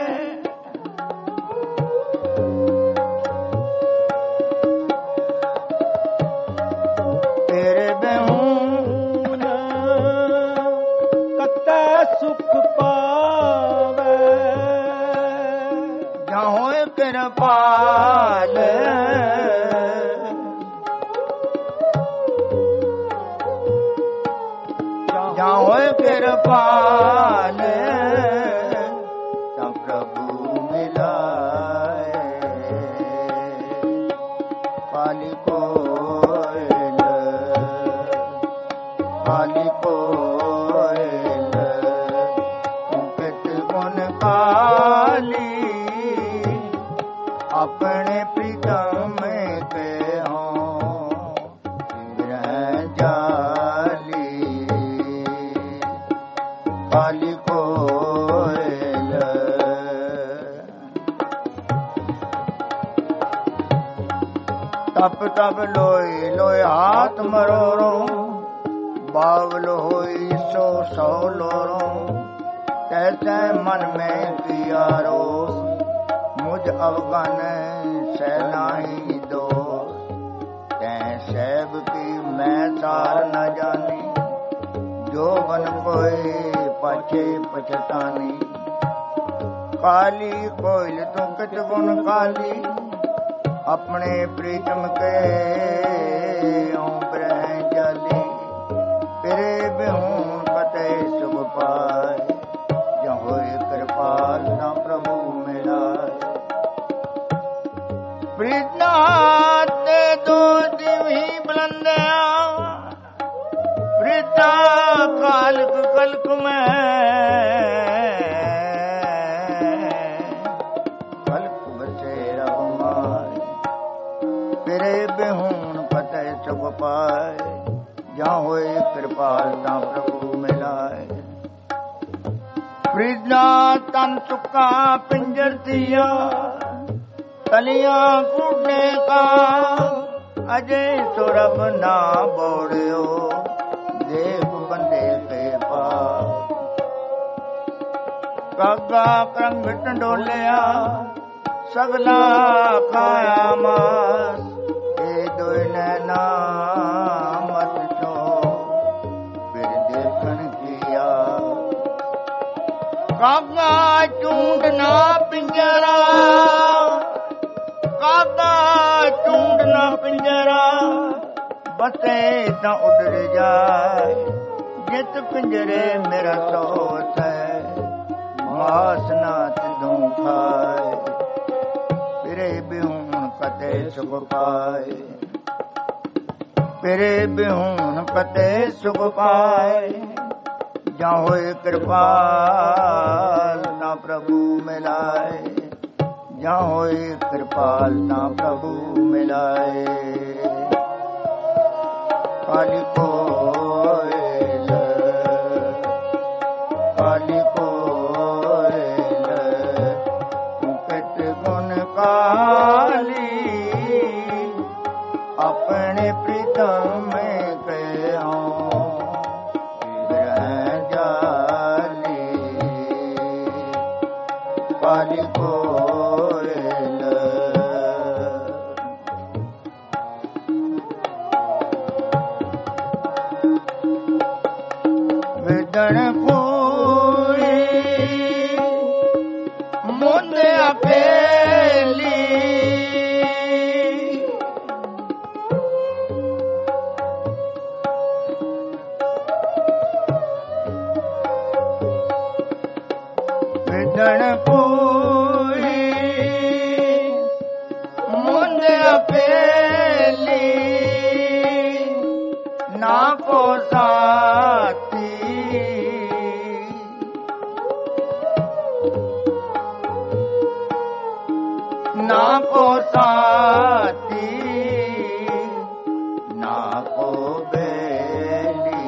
किरपाल जहाँ होए किरपाल ता प्रभु मिलाए काली कोयल काली कोयल कित गुण काली अपने प्रीतम के हों जाली काली कोयल तप तप लोई लोई हाथ मरोरो बावल होई सो सौ लोरो कैसे मन में कियारो मुझ अवगन सैनाई दो तैं सैब की मैं सार न जानी जो बन कोई पछे पछतानी काली कोयल तू कित गुण काली अपने प्रीतम के उम्र जाली तेरे बिहून पते सुख पाए जहाँ होए कृपाल ना प्रभु मिलाए प्रीतना ते दो दिवी बुलंदिया प्रीता कालक कल्क में कल्क बसेरा माए तेरे बिहून पते सुख पाए जहाँ होए कृपाल ना प्रभु मिलाए प्रीतना तन चुका पिंजर दिया कलियां कूटने का अजय सुरभ ना बोड़ियो देव बंदे के पास कागा करंग टंडोलिया सगला खाया मास ए दोय नैना मत छो फिर देखन किया कागा चूंडना पिंजरा कागा चूंडना पिंजरा बसे न उड़ जाए जित पिंजरे मेरा सोच है मास ना तिदू खाए फिरे बिहून कते सुख पाए फिरे बिहून कते सुख पाए जहाँ होए कृपाल ना प्रभु मिलाए जहाँ होए कृपाल ना प्रभु मिलाए काली कोयल काली कोयल कित गुण काली अपने प्रीतम के हों जाली काली कोयल विदन पूरी मुंद अकेली विदन पूरी मुंद अकेली ना को साथी ना को साथी ना को बेली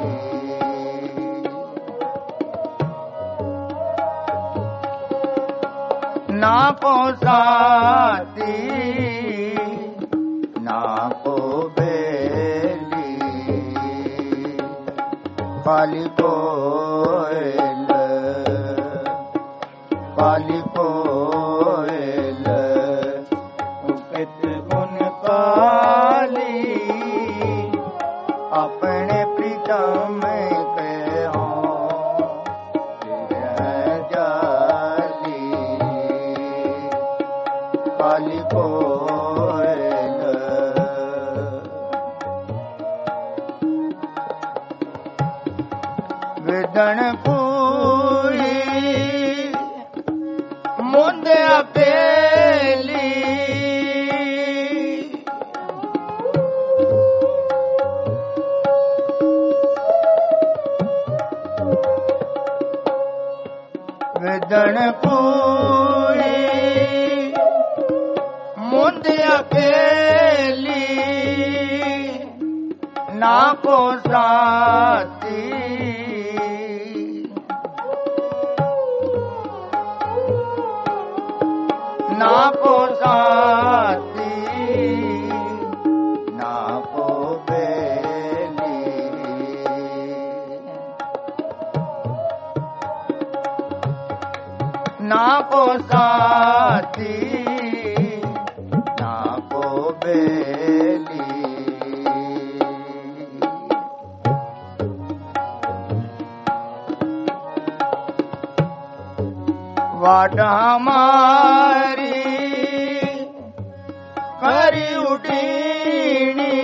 ना को साथी ना को बेली काली कोयल काली कोयल कित गुण काली अपने प्रीतम के हों जाली ਮੁੰਦਿਆ ਪੇਲੀ ਵਿਦਣ ਪੂਰੀ ਮੁੰਦਿਆ ਪੇਲੀ ਨਾ ਕੋ ਸਾਥੀ ना को साथी ना को बेली ना को साथी ना को बेली वाडा हमारी करी उडीनी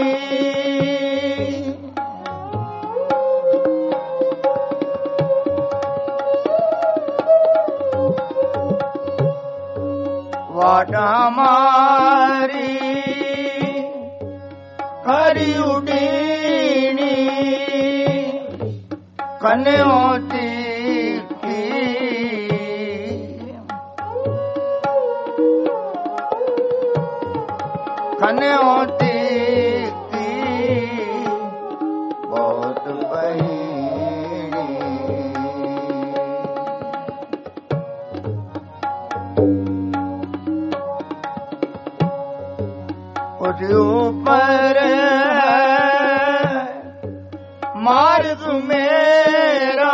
वाडा हमारी करी उडीनी कन्योती कने होती थी बहुत बहीनी उस ऊपर मार्ग मेरा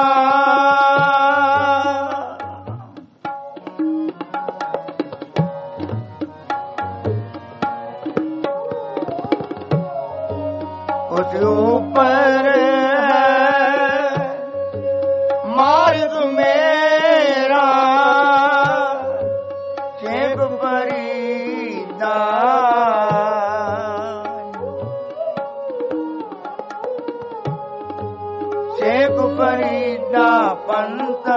उस ऊपर मार्ग मेरा चेप परीदा चेप परीदा पंत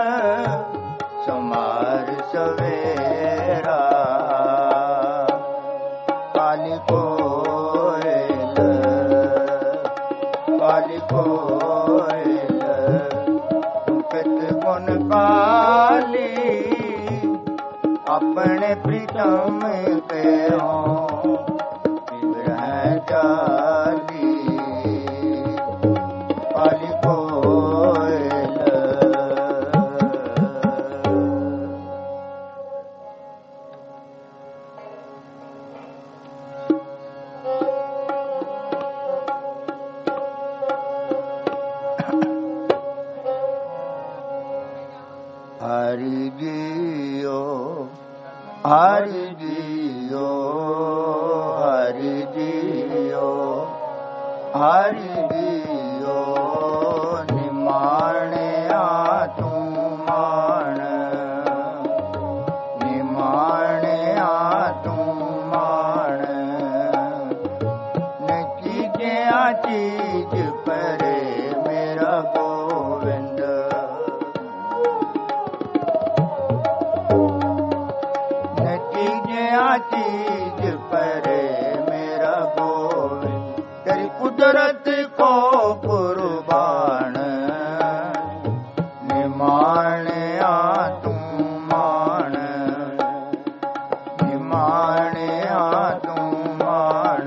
समार सवेरा काली को काली अपने प्रीतम के हो विग्रह जाली काली कोयल हरि जियो हरि जियो हरि जियो हरि जियो निमाणे तू मान निमाणे तू मान न चीज़ चीज परे मेरा गोविंद चीज परे मेरा गोविंद तेरी कुदरत को कुर्बान निमाणे तू मान निमाणे तू मान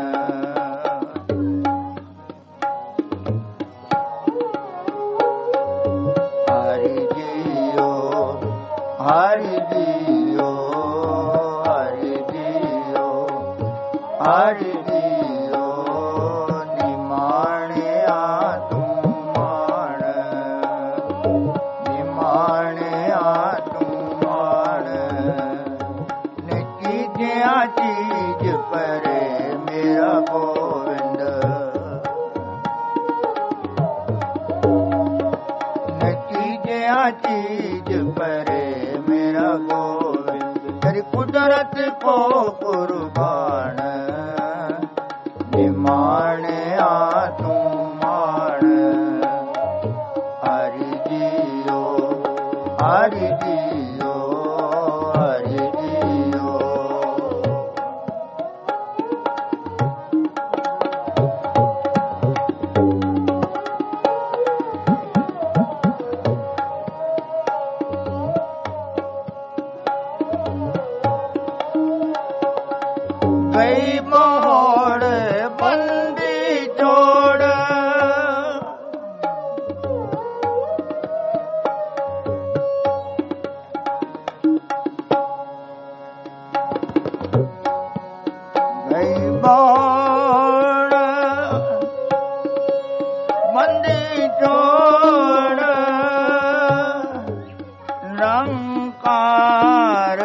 हरि जियो हरि जियो हरि जियो निमाणे तू मान निमाणे तू मान न चीज़ चीज परे मेरा गोविंद न चीज़ चीज परे मेरा गोविंद तेरी कुदरत को कुर्बान निमाणे तू मान हरि जियो हरि जियो हरि गई मोड़ बंदी छोड़ गई मोड़ बंदी छोड़ निरंकार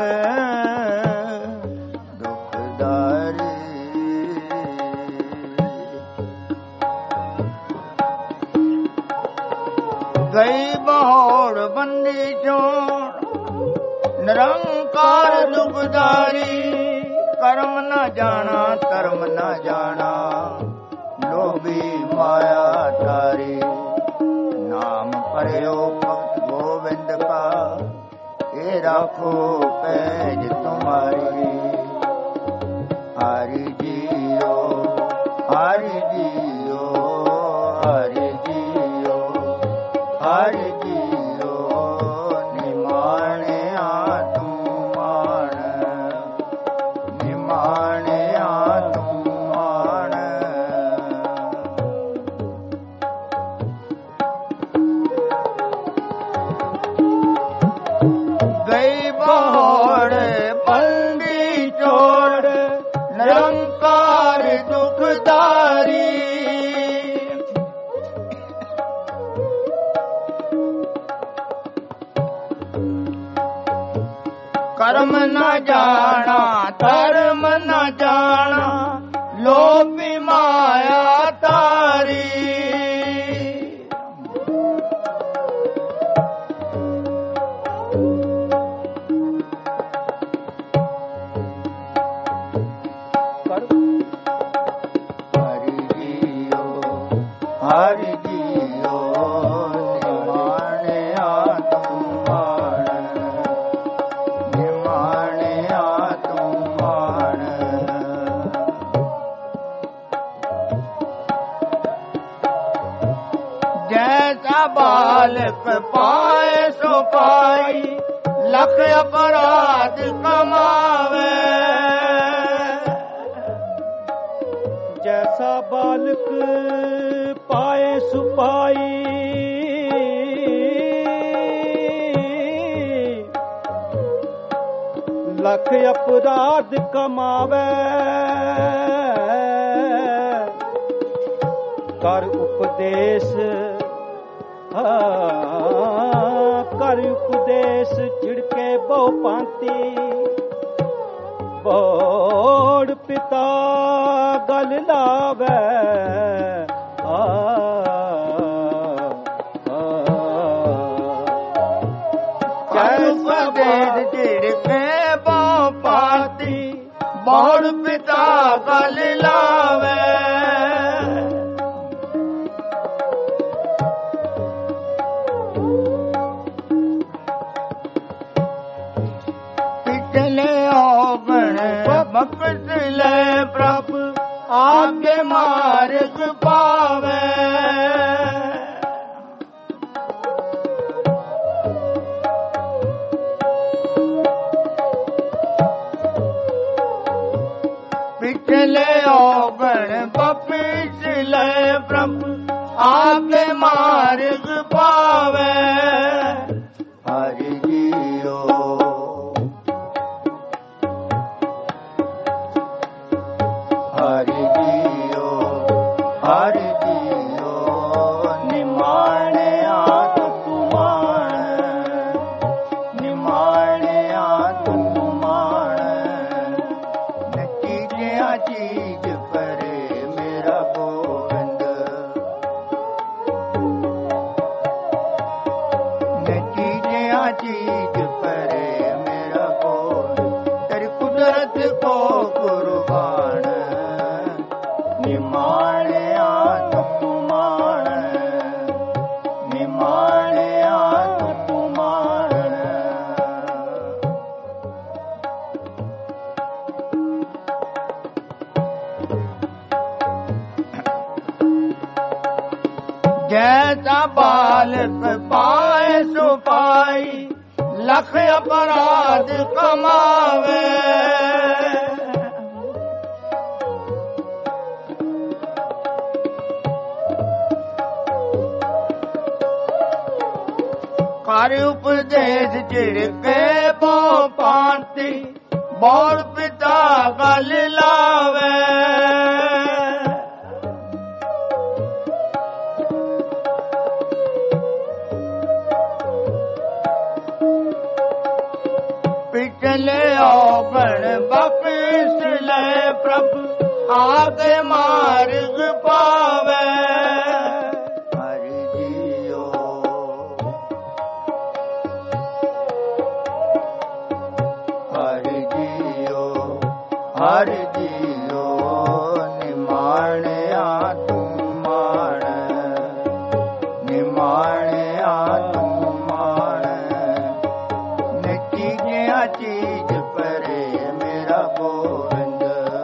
गई बहोड़ बंदी छोड़ निरंकार दुखदारी कर्म न जाना कर्म न जाना लोभी माया तारी नाम पर्यो भक्त गोविंद का ये राखो पैज तुम्हारी हरि जियो हरि जियो हरि जियो हरि जियो निमाणे तू मान निमाणे तू मान गई बहोड़ बंदी छोड़ निरंकार दुखदारी कर्म न जाना धर्म न जाना लोभी माया तारी हरि जियो हरि जियो निमाणे तू मान निमाणे तू मान जैसा बालक पाए सो पाई लख अपराध कमावे जैसा बालक पाए सुपाई लख अपराध कमावे कर उपदेश कर उपदेश छिड़के बहु पांति बोड़ पिता गल लावे आ, कर उपदेश छिड़के बहु पांति बोड़ पिता गल लावे बख्शले प्रभु आगे मार्ग पावे पिछले ओगण बख्शले प्रभु आगे मार्ग पावे हरि जियो हरि जियो हरि जियो निमाणे तू मान निमाणे तू मान न चीज़िया चीज परे मेरा गोविंद न चीज़िया चीज परे मेरा गोविंद तेरी कुदरत को कुर्बान निमाणे तू मान निमाणे तू मान जैसा बालक पाए सो पाई लख अपराध कमावे हर उपदेश छिड़के बो पांति बोल पिता गल लावे पिछले औगण बख्श ले प्रभु आगे मार्ग पावे हरि जियो हरि जियो हरि जियो निमाणे आतु माण निमाणे आतु माण न चीज़ चीज परे मेरा गोविंद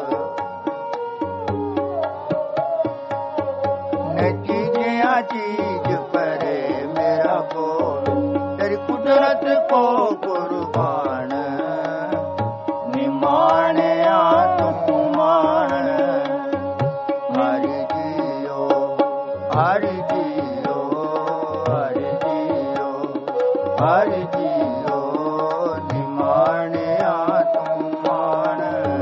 न चीज़ चीज परे मेरा गोविंद तेरी कुदरत को कुर्बान निमाणे आतु माण हरि जियो हरि जियो हरि जियो हरि जियो निमाणे आतु माण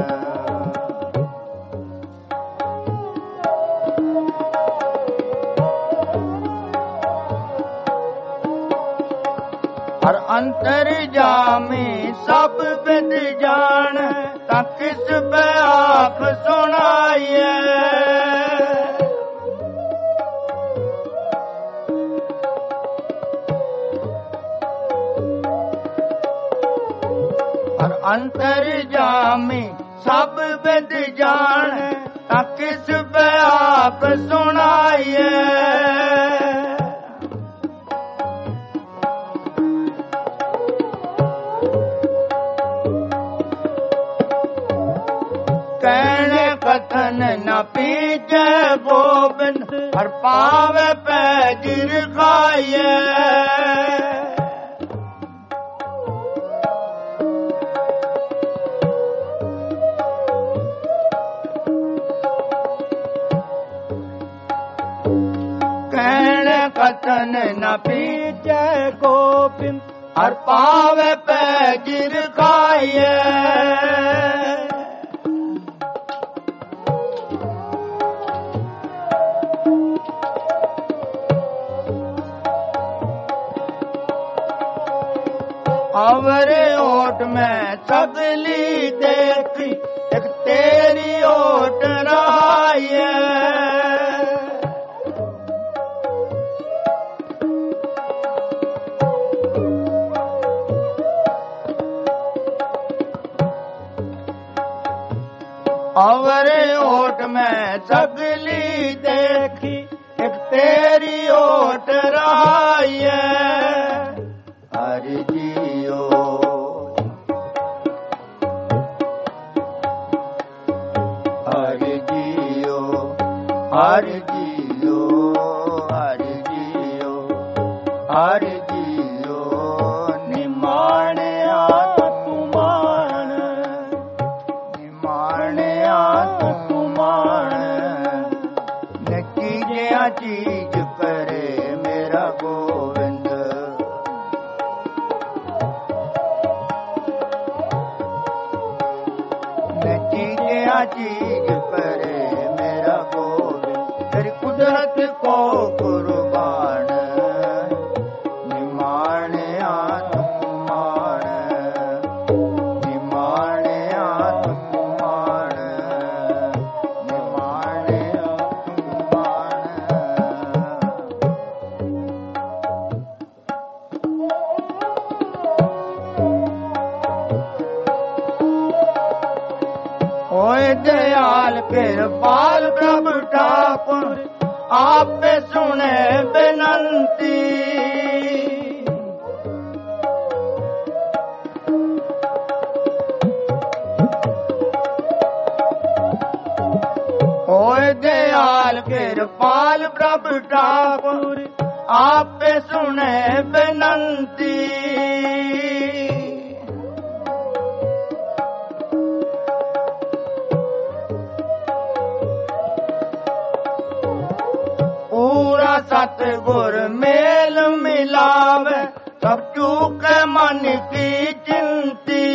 हर अंतर जामी सब विद जान ता किस पे आप सुनाइए हर अंतर जामी सब विद जान ता किस पे आप सुनाइए कहने कथन न पीछे गोविंद हर पावे पैजिर खाइए कहने कथन न पीछे गोविंद हर पावे पैजिर खाइए अवरे ओट में सगली देखी एक तेरी ओट राये अवरे ओट में सगली देखी एक तेरी ओट राये हरि जियो हरि जियो हरि जियो हरि जियो हरि जियो निमाणे आतु माण निमाणे आतु माण न चीज़ चीज परे मेरा गोविंद चीज परे मेरा गोविंद तेरी कुदरत को कुर्बान निमाणे आतु माण निमाणे आतु माण निमाणे आतु माण ओए दयाल कृपाल प्रभु ठाकुर आप सुने बेनंती ओए दयाल कृपाल प्रभु ठाकुर आप सुने बेनंती सतगुर मेल मिलावे सब मन की चिंती।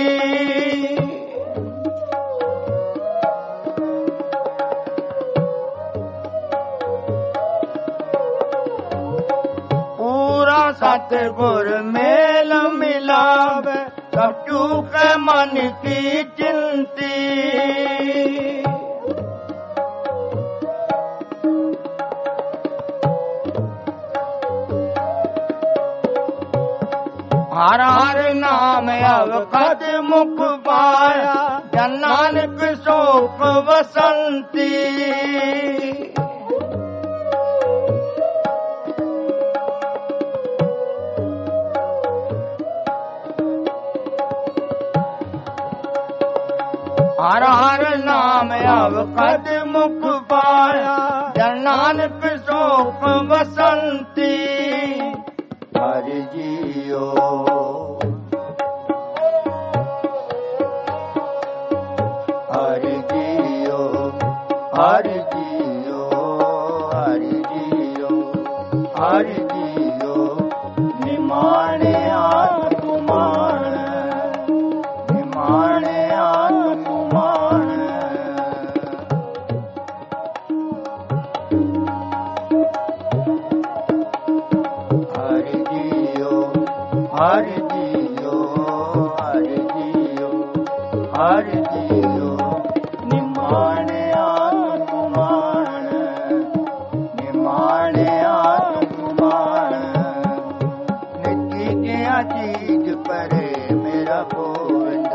पूरा सतगुर मेल मिलावे सब चूक मन की चिंती। हर हर नाम अवकद मुख पाया जन नानक शोक वसंती। हर हर नाम अवकद मुख पाया जन नानक शोक वसंती। हरि जियो हरि जियो हरि जियो हरि जियो हरि जियो निमाणे आत्मान निमाणे आत्मान। हरि जियो हरि जियो हरि जियो हरि जियो निमाणे आत्मान निमाणे आत्मान। निकी क्या चीज परे मेरा गोविंद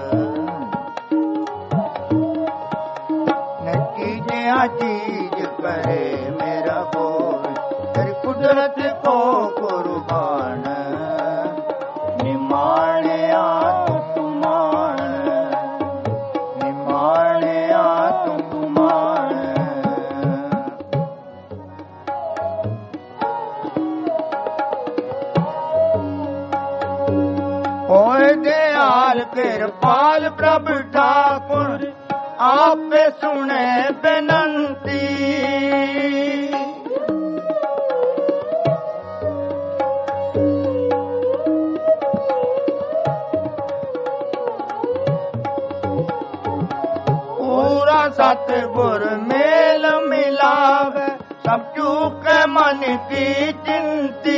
निकी क्या चीज करे मेरा गोविंद। तेरी कुदरत को कुर्बान निमाणे आत्मान निमाणे आत्मान। ओए दयाल कृपाल प्रभु ठाकुर आपे सुने बेनंती। पूरा सतगुर मेल मिलावे सब चूक मन की चिंती।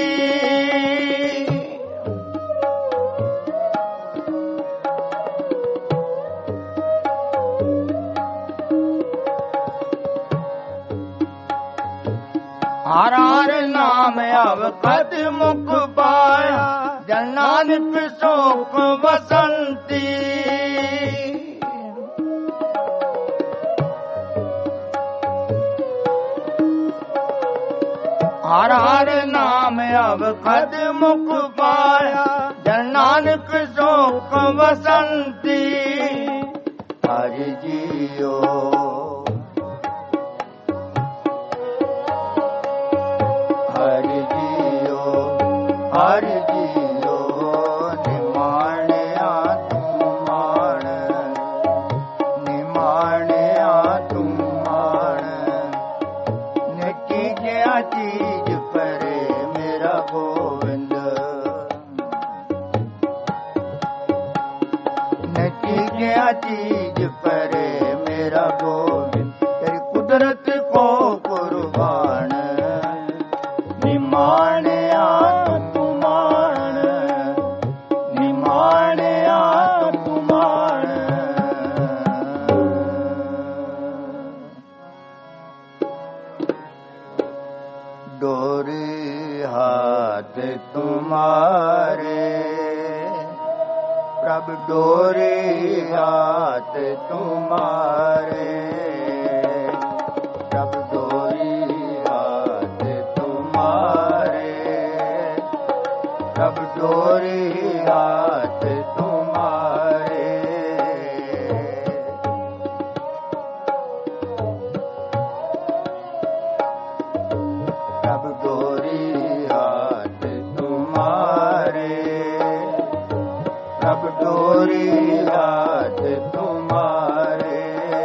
हर हर नाम अवकद मुख पाया जन नानक शोक वसंती। हर हर नाम अवकद मुख पाया जन नानक शोक वसंती। हरि जियो हरि जियो हरि जियो निमाणे आत्मान निमाणे आत्मान। निकी क्या चीज परे मेरा गोविंद निकी क्या चीज परे मेरा गोविंद। तेरी कुदरत को कुर्बान निमाणे आत्मान निमाणे आत्मान। डोरी हाथ तुम्हारे प्रभु डोरी हाथ तुम्हारे प्रभु डोरी हाथ तुम्हारे प्रभु डोरी हाथ तुम्हारे। प्रभु डोरी हाथ तुम्हारे प्रभु डोरी हाथ तुम्हारे।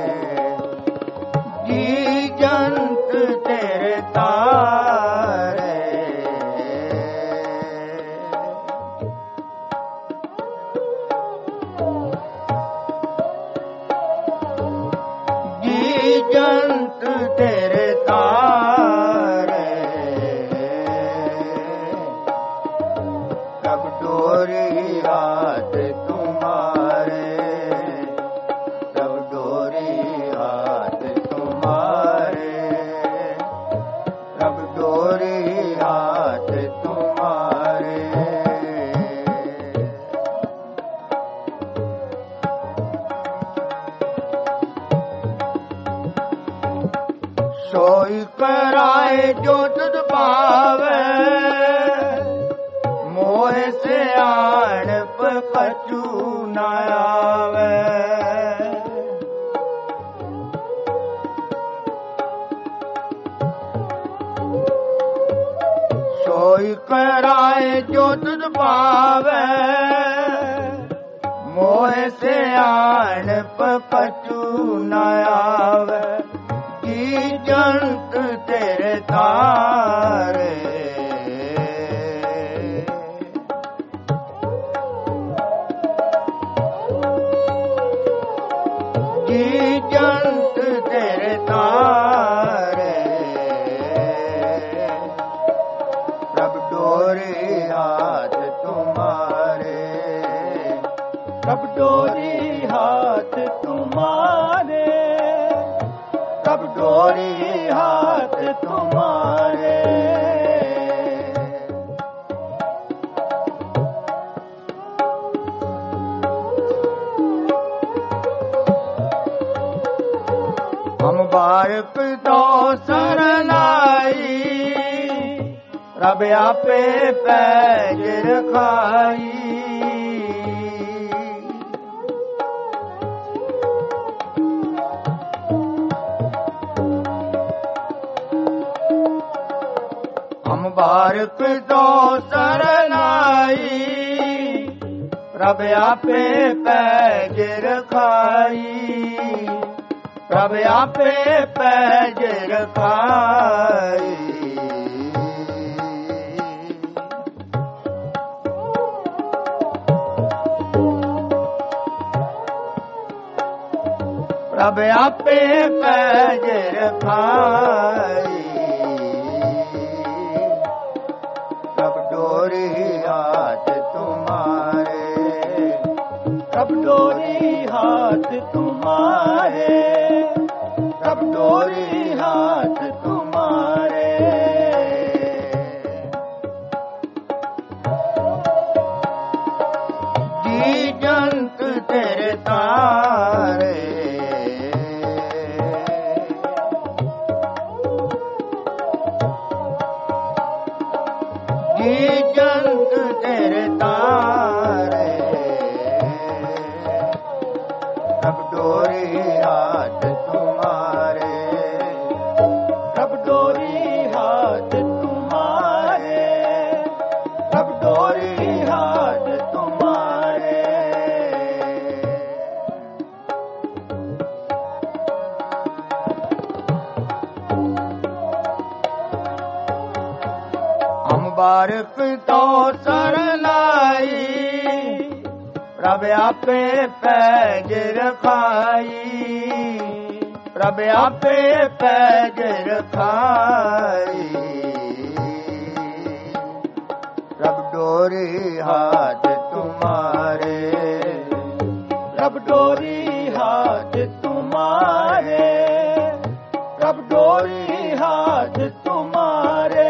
जी जंत तेरे तारे सोई कराए जो तुझ पावे मोह से आनप कछु न आवे। सोई कराए जो तुझ पावे मोह से आनप कछु न आवे। जी जंत तेरे तारे जी जंत तेरे तारे प्रभ डोरी हाथ तुम्हारे प्रभ डोरी हाथ तुम्हारे प्रभ डोरी हाथ तुम्हारे। हम बारक तो सरनाई रब आपे पैज रखाई। हम बारक तो सरनाई रब आपे पैज रखाई। प्रभ आपे पैज रखाई। प्रभ आपे पैज रखाई। प्रभ डोरी हाथ तुम्हारे प्रभ डोरी हाथ तुम्हारे प्रभ डोरी हाथ तुम्हारे। जी जंत तेरे तारे जी जंत तेरे तारे प्रभ डोरी हाथ तुम्हारे प्रभ डोरी हाथ तुम्हारे प्रभ डोरी हाथ तुम्हारे। हम बारक तो सरनाई प्रभ आपे पैज रखाई। प्रभ आपे पैज रखाई। प्रभ डोरी हाथ तुम्हारे प्रभ डोरी हाथ तुम्हारे प्रभ डोरी हाथ तुम्हारे।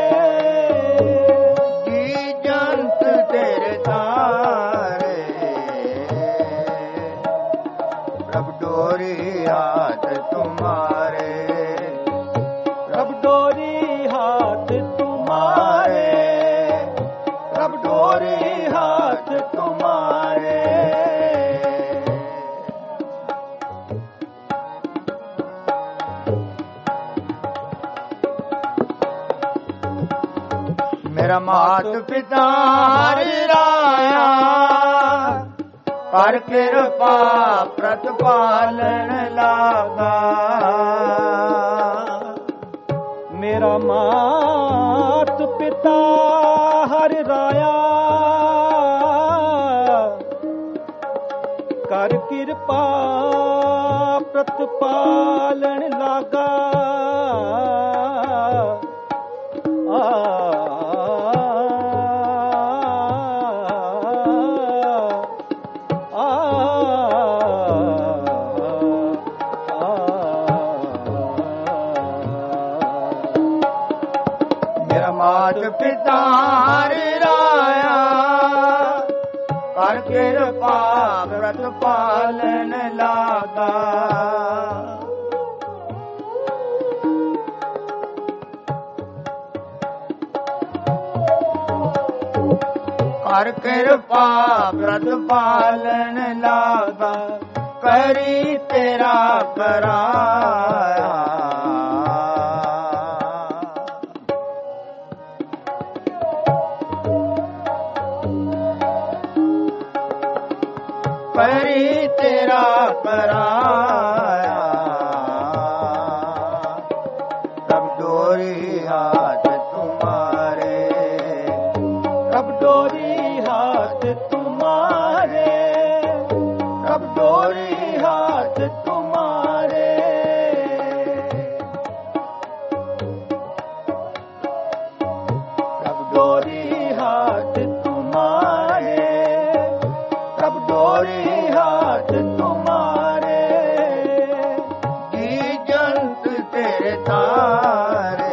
जी जंत तेरे तारे प्रभ डोरी हाथ तुम्हारे प्रभ डोरी हाथ तुम्हारे प्रभ डोरी हाथ तुम्हारे। मेरा मात पिता हरि राया कर कृपा प्रतिपालन लागा। मेरा मात पिता हरि राया कर कृपा प्रतिपालन लागा। मात पिता हरि राया कर कृपा प्रतिपालन लागा। ਹਰ ਕਿਰਪਾ ਪ੍ਰਤਪਾਲਨ ਲਾਗਾ ਕਰੀ ਤੇਰਾ ਕਰਾਇਆ। ਕਰੀ ਤੇਰਾ ਕਰਾਇਆ। ਪ੍ਰਭ ਡੋਰੀ ਹਾਥ ਤੁਮਾਰੇ, ਪ੍ਰਭ ਡੋਰੀ ਹਾਥ ਤੁਮਾਰੇ, ਪ੍ਰਭ ਡੋਰੀ ਹਾਥ ਤੁਮਾਰੇ। ਪ੍ਰਭ ਡੋਰੀ ਹਾਥ ਤੁਮਾਰੇ, ਪ੍ਰਭ ਡੋਰੀ ਹਾਥ ਤੁਮਾਰੇ। ਜੀ ਜੰਤ ਤੇਰੇ ਤਾਰੇ,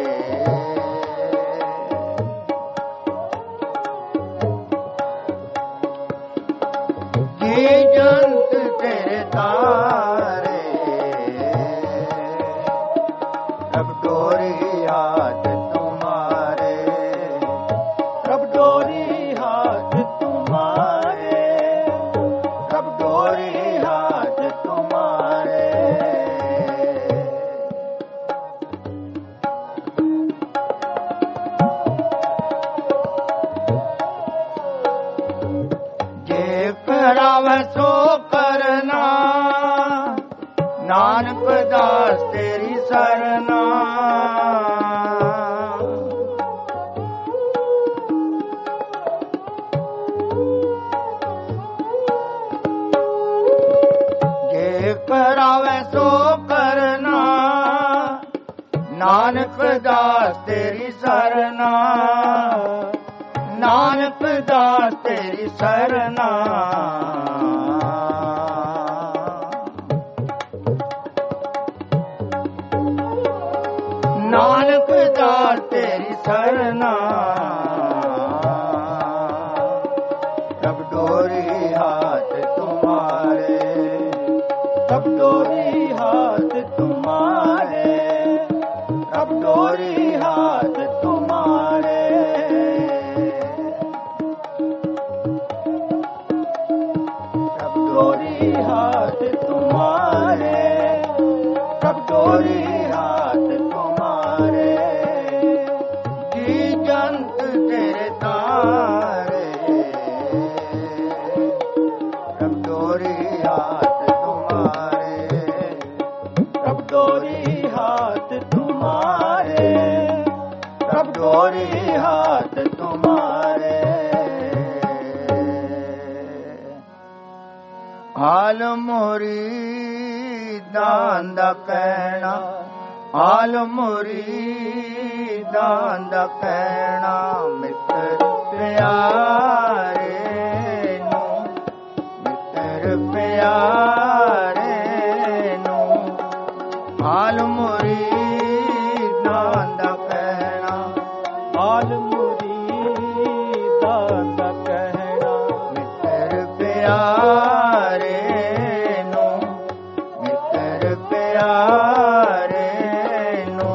ਜੀ ਜੰਤ ਤੇਰੇ ਤਾਰੇ। ਪ੍ਰਭ ਡੋਰੀ ਹਾਥ ਤੁਮਾਰੇ, ਪ੍ਰਭ ਡੋਰੀ ਹਾਥ ਤੁਮਾਰੇ, ਪ੍ਰਭ ਡੋਰੀ ਹਾਥ ਤੁਮਾਰੇ। ਜੇ ਕਰਾਵੈ ਸੋ ਕਰਨਾ, ਨਾਨਕ ਦਾਸ ਤੇਰੀ ਸਰਨਾ। ਜੇ ਕਰਾਵੈ ਸੋ ਕਰਨਾ, ਨਾਨਕ ਦਾਸ ਤੇਰੀ ਸਰਨਾ। ਨਾਨਕ ਦਾਸ ਤੇਰੀ ਸਰਨਾ। ਨਾਨਕ ਦਾਸ ਤੇਰੀ ਸਰਨਾ। ਪ੍ਰਭ ਡੋਰੀ ਹਾਥ ਤੁਮਾਰੇ, ਪ੍ਰਭ ਡੋਰੀ ਹਾਥ ਤੁਮਾਰੇ, ਪ੍ਰਭ ਡੋਰੀ ਹਾਥ ਤੁਮਾਰੇ। ਪ੍ਰਭ ਡੋਰੀ ਹਾਥ ਤੁਮਾਰੇ, ਪ੍ਰਭ ਡੋਰੀ ਹਾਥ ਤੁਮਾਰੇ। ਜੀ ਜੰਤ ਤੇਰੇ ਤਾਰੇ, ਪ੍ਰਭ ਡੋਰੀ ਹਾਥ ਤੁਮਾਰੇ, ਪ੍ਰਭ ਡੋਰੀ ਹਾਥ ਤੁਮਾਰੇ, ਪ੍ਰਭ ਡੋਰੀ ਹਾਥ ਤੁਮਾਰੇ। ਹਾਲ ਮੁਰੀਦਾਂ ਦਾ ਕਹਿਣਾ, ਹਾਲ ਮੁਰੀਦਾਂ ਦਾ ਕਹਿਣਾ। ਮਿੱਤਰ ਪਿਆਰੇ ਨੂੰ, ਮਿੱਤਰ ਪਿਆਰੇ ਨੂੰ। ਹਾਲ ਮੁਰੀਦਾਂ ਦਾ ਕਹਿਣਾ, ਹਾਲ ਮੁਰੀਦਾਂ ਦਾ ਕਹਿਣਾ। ਮਿੱਤਰ ਪਿਆਰੇ ਨੂੰ, ਮਿੱਤਰ ਪਿਆਰੇ ਨੂੰ।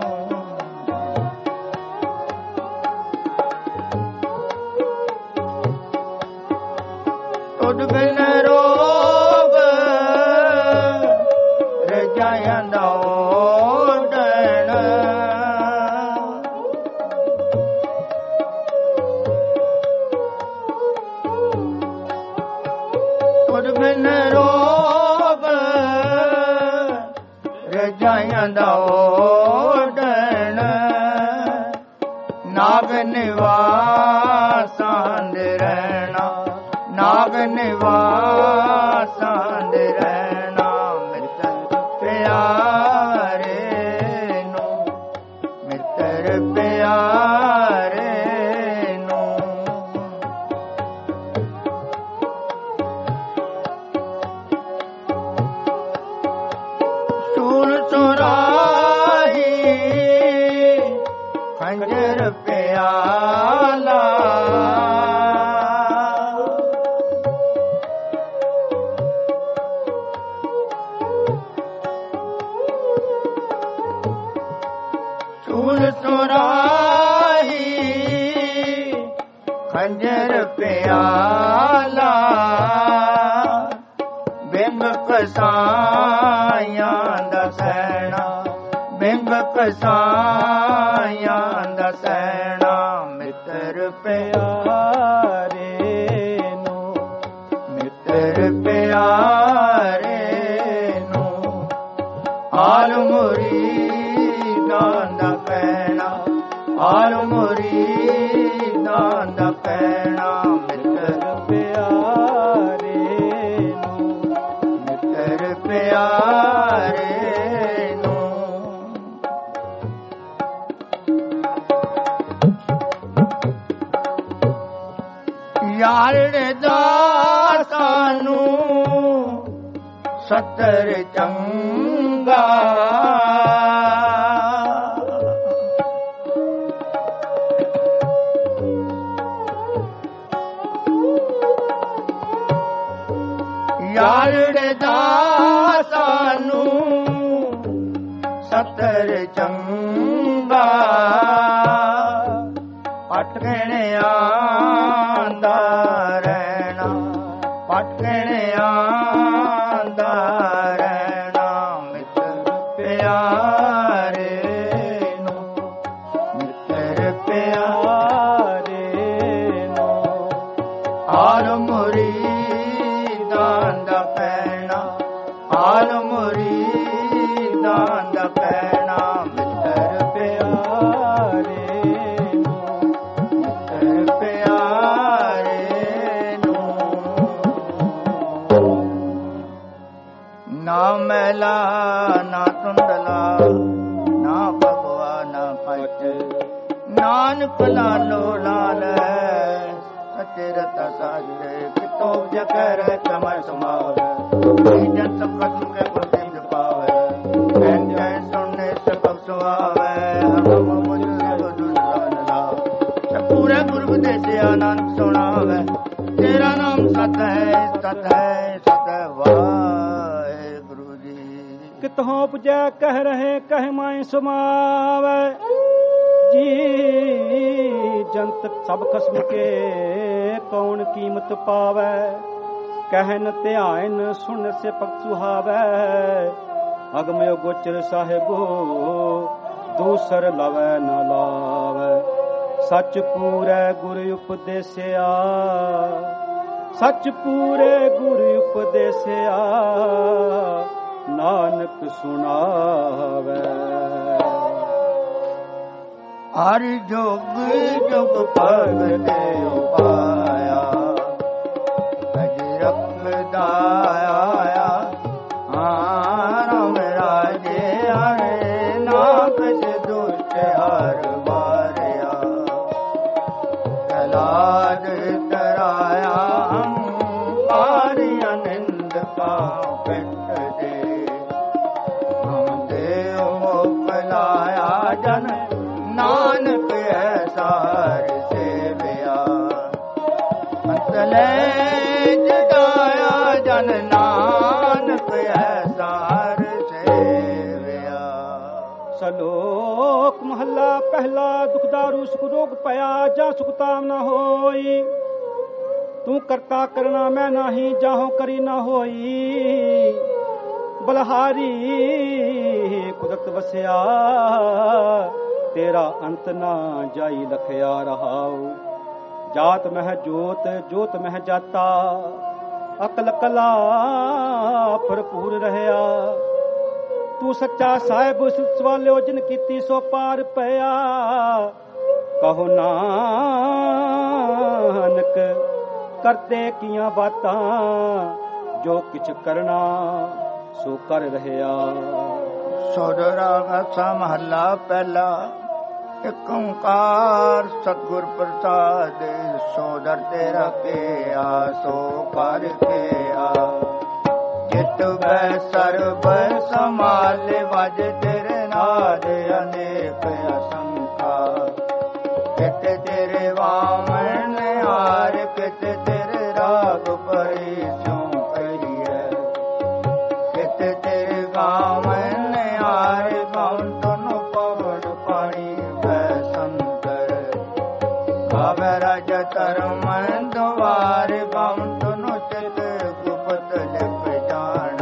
ਤੁਧ ਬਿਨ ਰੋਗ ਰਜਾਈਆਂ ਦਾ ਓਢਣ। ਤੁਧ ਬਿਨ ਰੋਗ ਰਜਾਈਆਂ ਦਾ ਓਢਣ। ਨਾਗ ਨਿਵਾਸਾਂ ਦੇ ਰਹਿਣਾ, ਨਾਗ ਨਿਵਾਸਾਂ ਦੇ ਰਹਿਣਾ। ਮਿੱਤਰ ਪਿਆਰੇ ਨੂੰ, ਮਿੱਤਰ ਪਿਆਰੇ ਨੂੰ। ਸੂਲ ਸੁਰਾਹੀ ਖੰਜਰ ਪਿਆਲਾ। ਬਿੰਗ ਕਸਾਈਆਂ ਦਾ ਸੈਣਾ, ਬਿੰਗ ਕਸਾਈਆਂ ਦਾ ਸੈਣਾ, ਮਿੱਤਰ ਪਿਆਰੇ ਨੂੰ, ਮਿੱਤਰ ਪਿਆਰੇ ਨੂੰ, ਆਲ ਮੁਰੀਦਾਂ ਦਾ ਕਹਿਣਾ, ਆਲ ਮੁਰੀਦਾਂ ਦਾ ਕਹਿਣਾ, ਮਿੱਤਰ ਪਿਆਰੇ ਨੂੰ, ਮਿੱਤਰ ਪਿਆਰੇ ਨੂੰ। ਯਾਰ ਦਾ ਸਾਨੂੰ ਸਤਰ ਚੰਗਾ, ਯਾਰ ਦਾ ਸਾਨੂੰ ਸਤਰ ਚੰਗਾ, ਪਟਕਣਿਆਂ ਦਾ ਰਹਿਣਾ, ਪਟਕਣਿਆਂ ਦਾ ਰਹਿਣਾ, ਮਿੱਤਰ ਪਿਆਰੇ ਨੂੰ, ਮਿੱਤਰ ਪਿਆਰੇ ਨੂੰ, ਆਲ ਮੁਰੀਦਾਂ ਦਾ ਕਹਿਣਾ, ਆਲ ਮੁਰੀਦਾਂ ਦਾ ਕਹਿਣਾ, ਮਿੱਤਰ ਪਿਆਰੇ ਨੂੰ, ਮਿੱਤਰ ਪਿਆਰੇ ਨੂੰ। ਨਾ ਮੈਲਾ ਨਾ ਧੁੰਦਲਾ, ਨਾ ਭਗਵਾ ਨਾ ਪਟ, ਨਾਨਕ ਲਾਲੋ ਲਾਲ ਸੱਚੇ ਰਤਾ ਸਾਜੇ, ਕਿਤੋਂ ਜਕਰ ਕਮਰ ਸਮਾਵੇ, ਜਨ ਸਭ ਕਦਮ ਕੇ ਗੁਰਦਿੰਦ ਪਾਵੇ, ਐਨ ਜੈ ਸੁਣਨੇ ਸਭ ਸੁਆਵੇ, ਹਮ ਮੁਝ ਬਦੁਲ ਲਾ, ਸਪੂਰੇ ਗੁਰੂ ਦੇ ਨਾਨਕ ਸੁਣਾਵੇ, ਤੇਰਾ ਨਾਮ ਸਤ ਹੈ, ਸਤ ਹੈ, ਸਤ ਹੈ ਵਾਹਿਗੁਰੂ ਜੀ। ਕਿਤੋਂ ਪੁਜੈ ਕਹਿ ਰਹੇ ਕਹਿ ਮਾਇ ਸਮਾਵੇ, ਜੀ ਜੰਤ ਸਭ ਖਸਮ ਕੇ ਕੌਣ ਕੀਮਤ ਪਾਵੈ, ਕਹਿਨ ਧਿਆਨ ਸੁਣ ਸੇ ਭਗਤ ਸੁਹਾਵੈ, ਅਗਮਯ ਗੋਚਰ ਸਾਹਿਬੋ ਦੂਸਰ ਲਵੈ ਨ ਲਾਵੈ, ਸੱਚ ਪੂਰੈ ਗੁਰ ਉਪਦੇਸਿਆ, ਸੱਚ ਪੂਰੇ ਗੁਰ ਉਪਦੇਸਿਆ, ਨਾਨਕ ਸੁਣਾਵੈ। ਹਰ ਜੁਗ ਜੁਗ ਭਗਤੇ ਉਪਾਇਆ, ਅਜ ਰੱਖਦਾ ਆਇਆ, ਰਾਮ ਰਾਜੇ ਹਰੇ ਨਾਕਸ਼ ਦੁਸ਼ਟ ਹਰ ਵਾਰਿਆ, ਕਲਾਦ ਤਰਾਇਆ ਹੰਕਾਰੀ ਅਨੰਦ ਕਾ ਪਿੱਟ ਦੇ, ਹਮ ਦੇਵ ਮੋਕਲਾਇਆ ਜਨ ਨਾਨਕ ਐਸਾਰ ਸੇਵਿਆ, ਅੰਤਲੇ ਜਗਾਇਆ ਜਨ ਨਾਨਕ ਐਸਾਰ ਸੇਵਿਆ। ਸਲੋਕ ਮਹੱਲਾ ਪਹਿਲਾ। ਦੁਖਦਾਰੂ ਸੁਖ ਰੋਗ ਪਿਆ, ਜਾਂ ਸੁਖ ਤਾਮ ਨਾ ਹੋਈ, ਤੂੰ ਕਰਤਾ ਕਰਨਾ ਮੈਂ ਨਹੀਂ, ਜਾਹੋ ਕਰੀ ਨਾ ਹੋਈ, ਬਲਹਾਰੀ ਕੁਦਰਤ ਵਸਿਆ, ਤੇਰਾ ਅੰਤ ਨਾ ਜਾਈ ਲਖਿਆ ਰਹਾਉ, ਜਾਤ ਮਹਿ ਜੋਤ ਜੋਤ ਮਹਿ ਜਾਤਾ, ਅਕਲ ਕਲਾ ਭਰਪੂਰ ਰਹਿਆ, ਤੂੰ ਸੱਚਾ ਸਾਹਿਬ ਸਵਾਲਿਓ ਜਿਨ ਕੀਤੀ ਸੋ ਪਾਰ ਪਿਆ, ਕਹੋ ਨਾਨਕ ਕਰਤੇ ਕੀਆਂ ਬਾਤਾਂ, ਜੋ ਕਿਛ ਕਰਨਾ ਸੋ ਕਰ ਰਹਿਆ। ਸੋਦਰਾ ਗਾਸਾ ਮਹੱਲਾ ਪਹਿਲਾ। ਇਕ ਓੰਕਾਰ ਸਤਿਗੁਰ ਪ੍ਰਸਾਦ, ਸੋਦਰ ਤੇਰਾ ਕੀਆ ਸੋ ਕਰ ਕੀਆ, ਜਿਤ ਬੈ ਸਰਬ ਸਮਾਲੇ ਵਜ ਤੇਰੇ ਨਾਦ ਅਨੇਕ ਅਸੰਖਾ, ਕਿਤ ਤੇਰੇ ਵਾਮਨ ਹਾਰ, ਕਿਤ ਤੇਰੇ ਰਾਗ ਪਰੀ ਸਿਉ ਕਹੀਐ, ਕਿਤ ਤੇਰੇ ਵਾਮਨ ਹਾਰ, ਗਾਉਣ ਤਨੁ ਪਵਨ ਪਾਣੀ ਬੈ ਸੰਤਰ, ਗਾਵੇ ਰਾਜ ਧਰਮ ਦੁਆਰ, ਗਾਉਣ ਤਨੁ ਚਿਤ ਗੁਪਤ ਲਿਪ ਜਾਣ,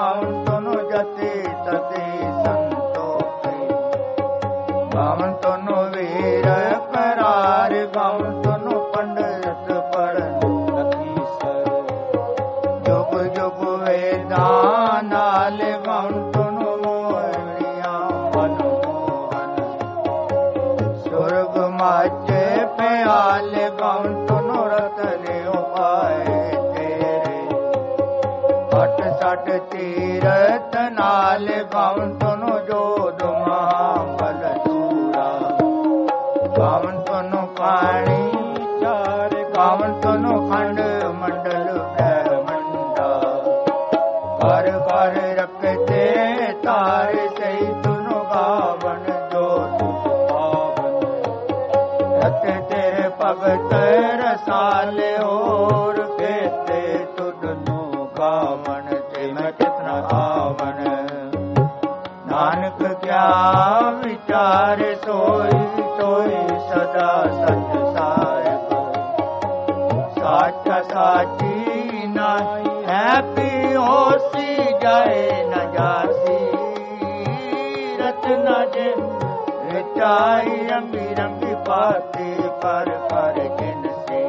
ਗਾਵਨ ਤੁਨੁ ਜਤੀ ਤਤੀ ਸੰਤੋਖੀ ਗਾਵਨ ਤੁਨੁ ਵੀਰ ਕਰਾਰ ਗਾਵਨ ਤੁਨੁ ਪੰਡਿਤ ਪੜਨ ਲਖੀਸਰ ਜੁਗ ਜੁਗ ਵੇਦਾਂ ਨਾਲ ਗਾਵਨ ਤੁਨੁ ਮੋਹਣੀਆਂ ਮਨ ਮੋਹਨ ਸੁਰਗ ਮਾਝੇ ਪਿਆਲ ਗਾਵਨ ਤੁਨੁ ਰਤਨ ਉਪਾਏ ਤੇਰੇ ਅਟ ਸਟ ਤੀਰਤ ਨਾਲ ਗਾਵਨ ਤੁਨੁ ਜੋਧ ਮਹਾਬਲ ਸੂਰਾ ਗਾਵਨ ਤੁਨੁ ਪਾਣੀ ਚਾਰ ਗਾਵਨ ਤੁਨੁ ਖੰਡ ਮੰਡਲ ਬ੍ਰਹਮੰਡਾ ਕਰ ਕਰ ਰਖਤੇ ਤਾਰ ਸਹੀ ਤੁਨੁ ਗਾਵਨ ਜੋਤ ਪਾਵਨ ਰਤ ਤੇਰੇ ਭਗਤ ਰਸਾਲੇ ਹੋਰ ਕੇਤੇ ਤੁਧਨੁ ਗਾਵਨ ਤੇ ਮੈਂ ਕਿਤਨਾ ਆਵਨ ਨਾਨਕ ਕਿਆ ਵਿਚਾਰ ਸੋਈ ਸੋਈ ਸਦਾ ਸਚ ਸਾਹਿਬ ਸਾਚਾ ਸਾਚੀ ਨਾਹੀ ਹੈ ਪੀ ਹੋਸੀ ਜਾਏ ਨ ਜਾਸੀ ਰਤਨਾ ਜੇ ਵਿਚਾਈ ਰੰਗੀ ਰੰਗੀ ਪਾਤੇ ਪਰ ਪਰ ਜਿਨਸੇ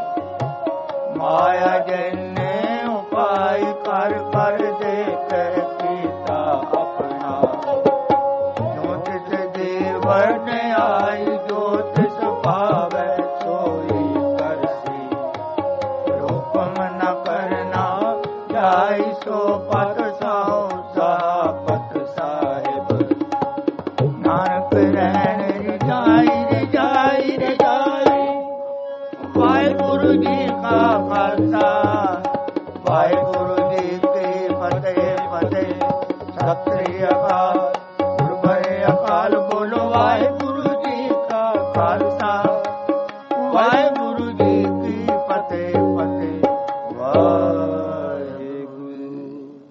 ਮਾਇਆ ਜਨੇ ਉਪਾਈ ਕਰ ਕਰ ਦੇ ਕਰ ਕੀਤਾ ਆਪਣਾ ਜੋ ਤਿਸ ਦੇ ਵਰਨ ਆਈ ਜੋ ਤਿਸ ਭਾਵੈ ਸੋਈ ਕਰਸੀ ਰੂਪਮ ਨ ਕਰਨਾ ਜਾਈ ਸੋ ਪਤ ਸਾਉ ਸਾਪਤ ਸਾਹਿਬ ਨਾਨਕ ਰਹਿਣ ਰਜਾਈ ਰਜਾਈ ਰਜਾਈ ਵਾਹਿਗੁਰੂ ਜੀ ਕਾ ਖਾਲਸਾ ਵਾਹਿਗੁਰੂ ਜੀ ਕੀ ਫਤਿਹ ਫਤਿਹ ਸਤਿ ਸ੍ਰੀ ਅਕਾਲ ਗੁਰੂ ਅਕਾਲ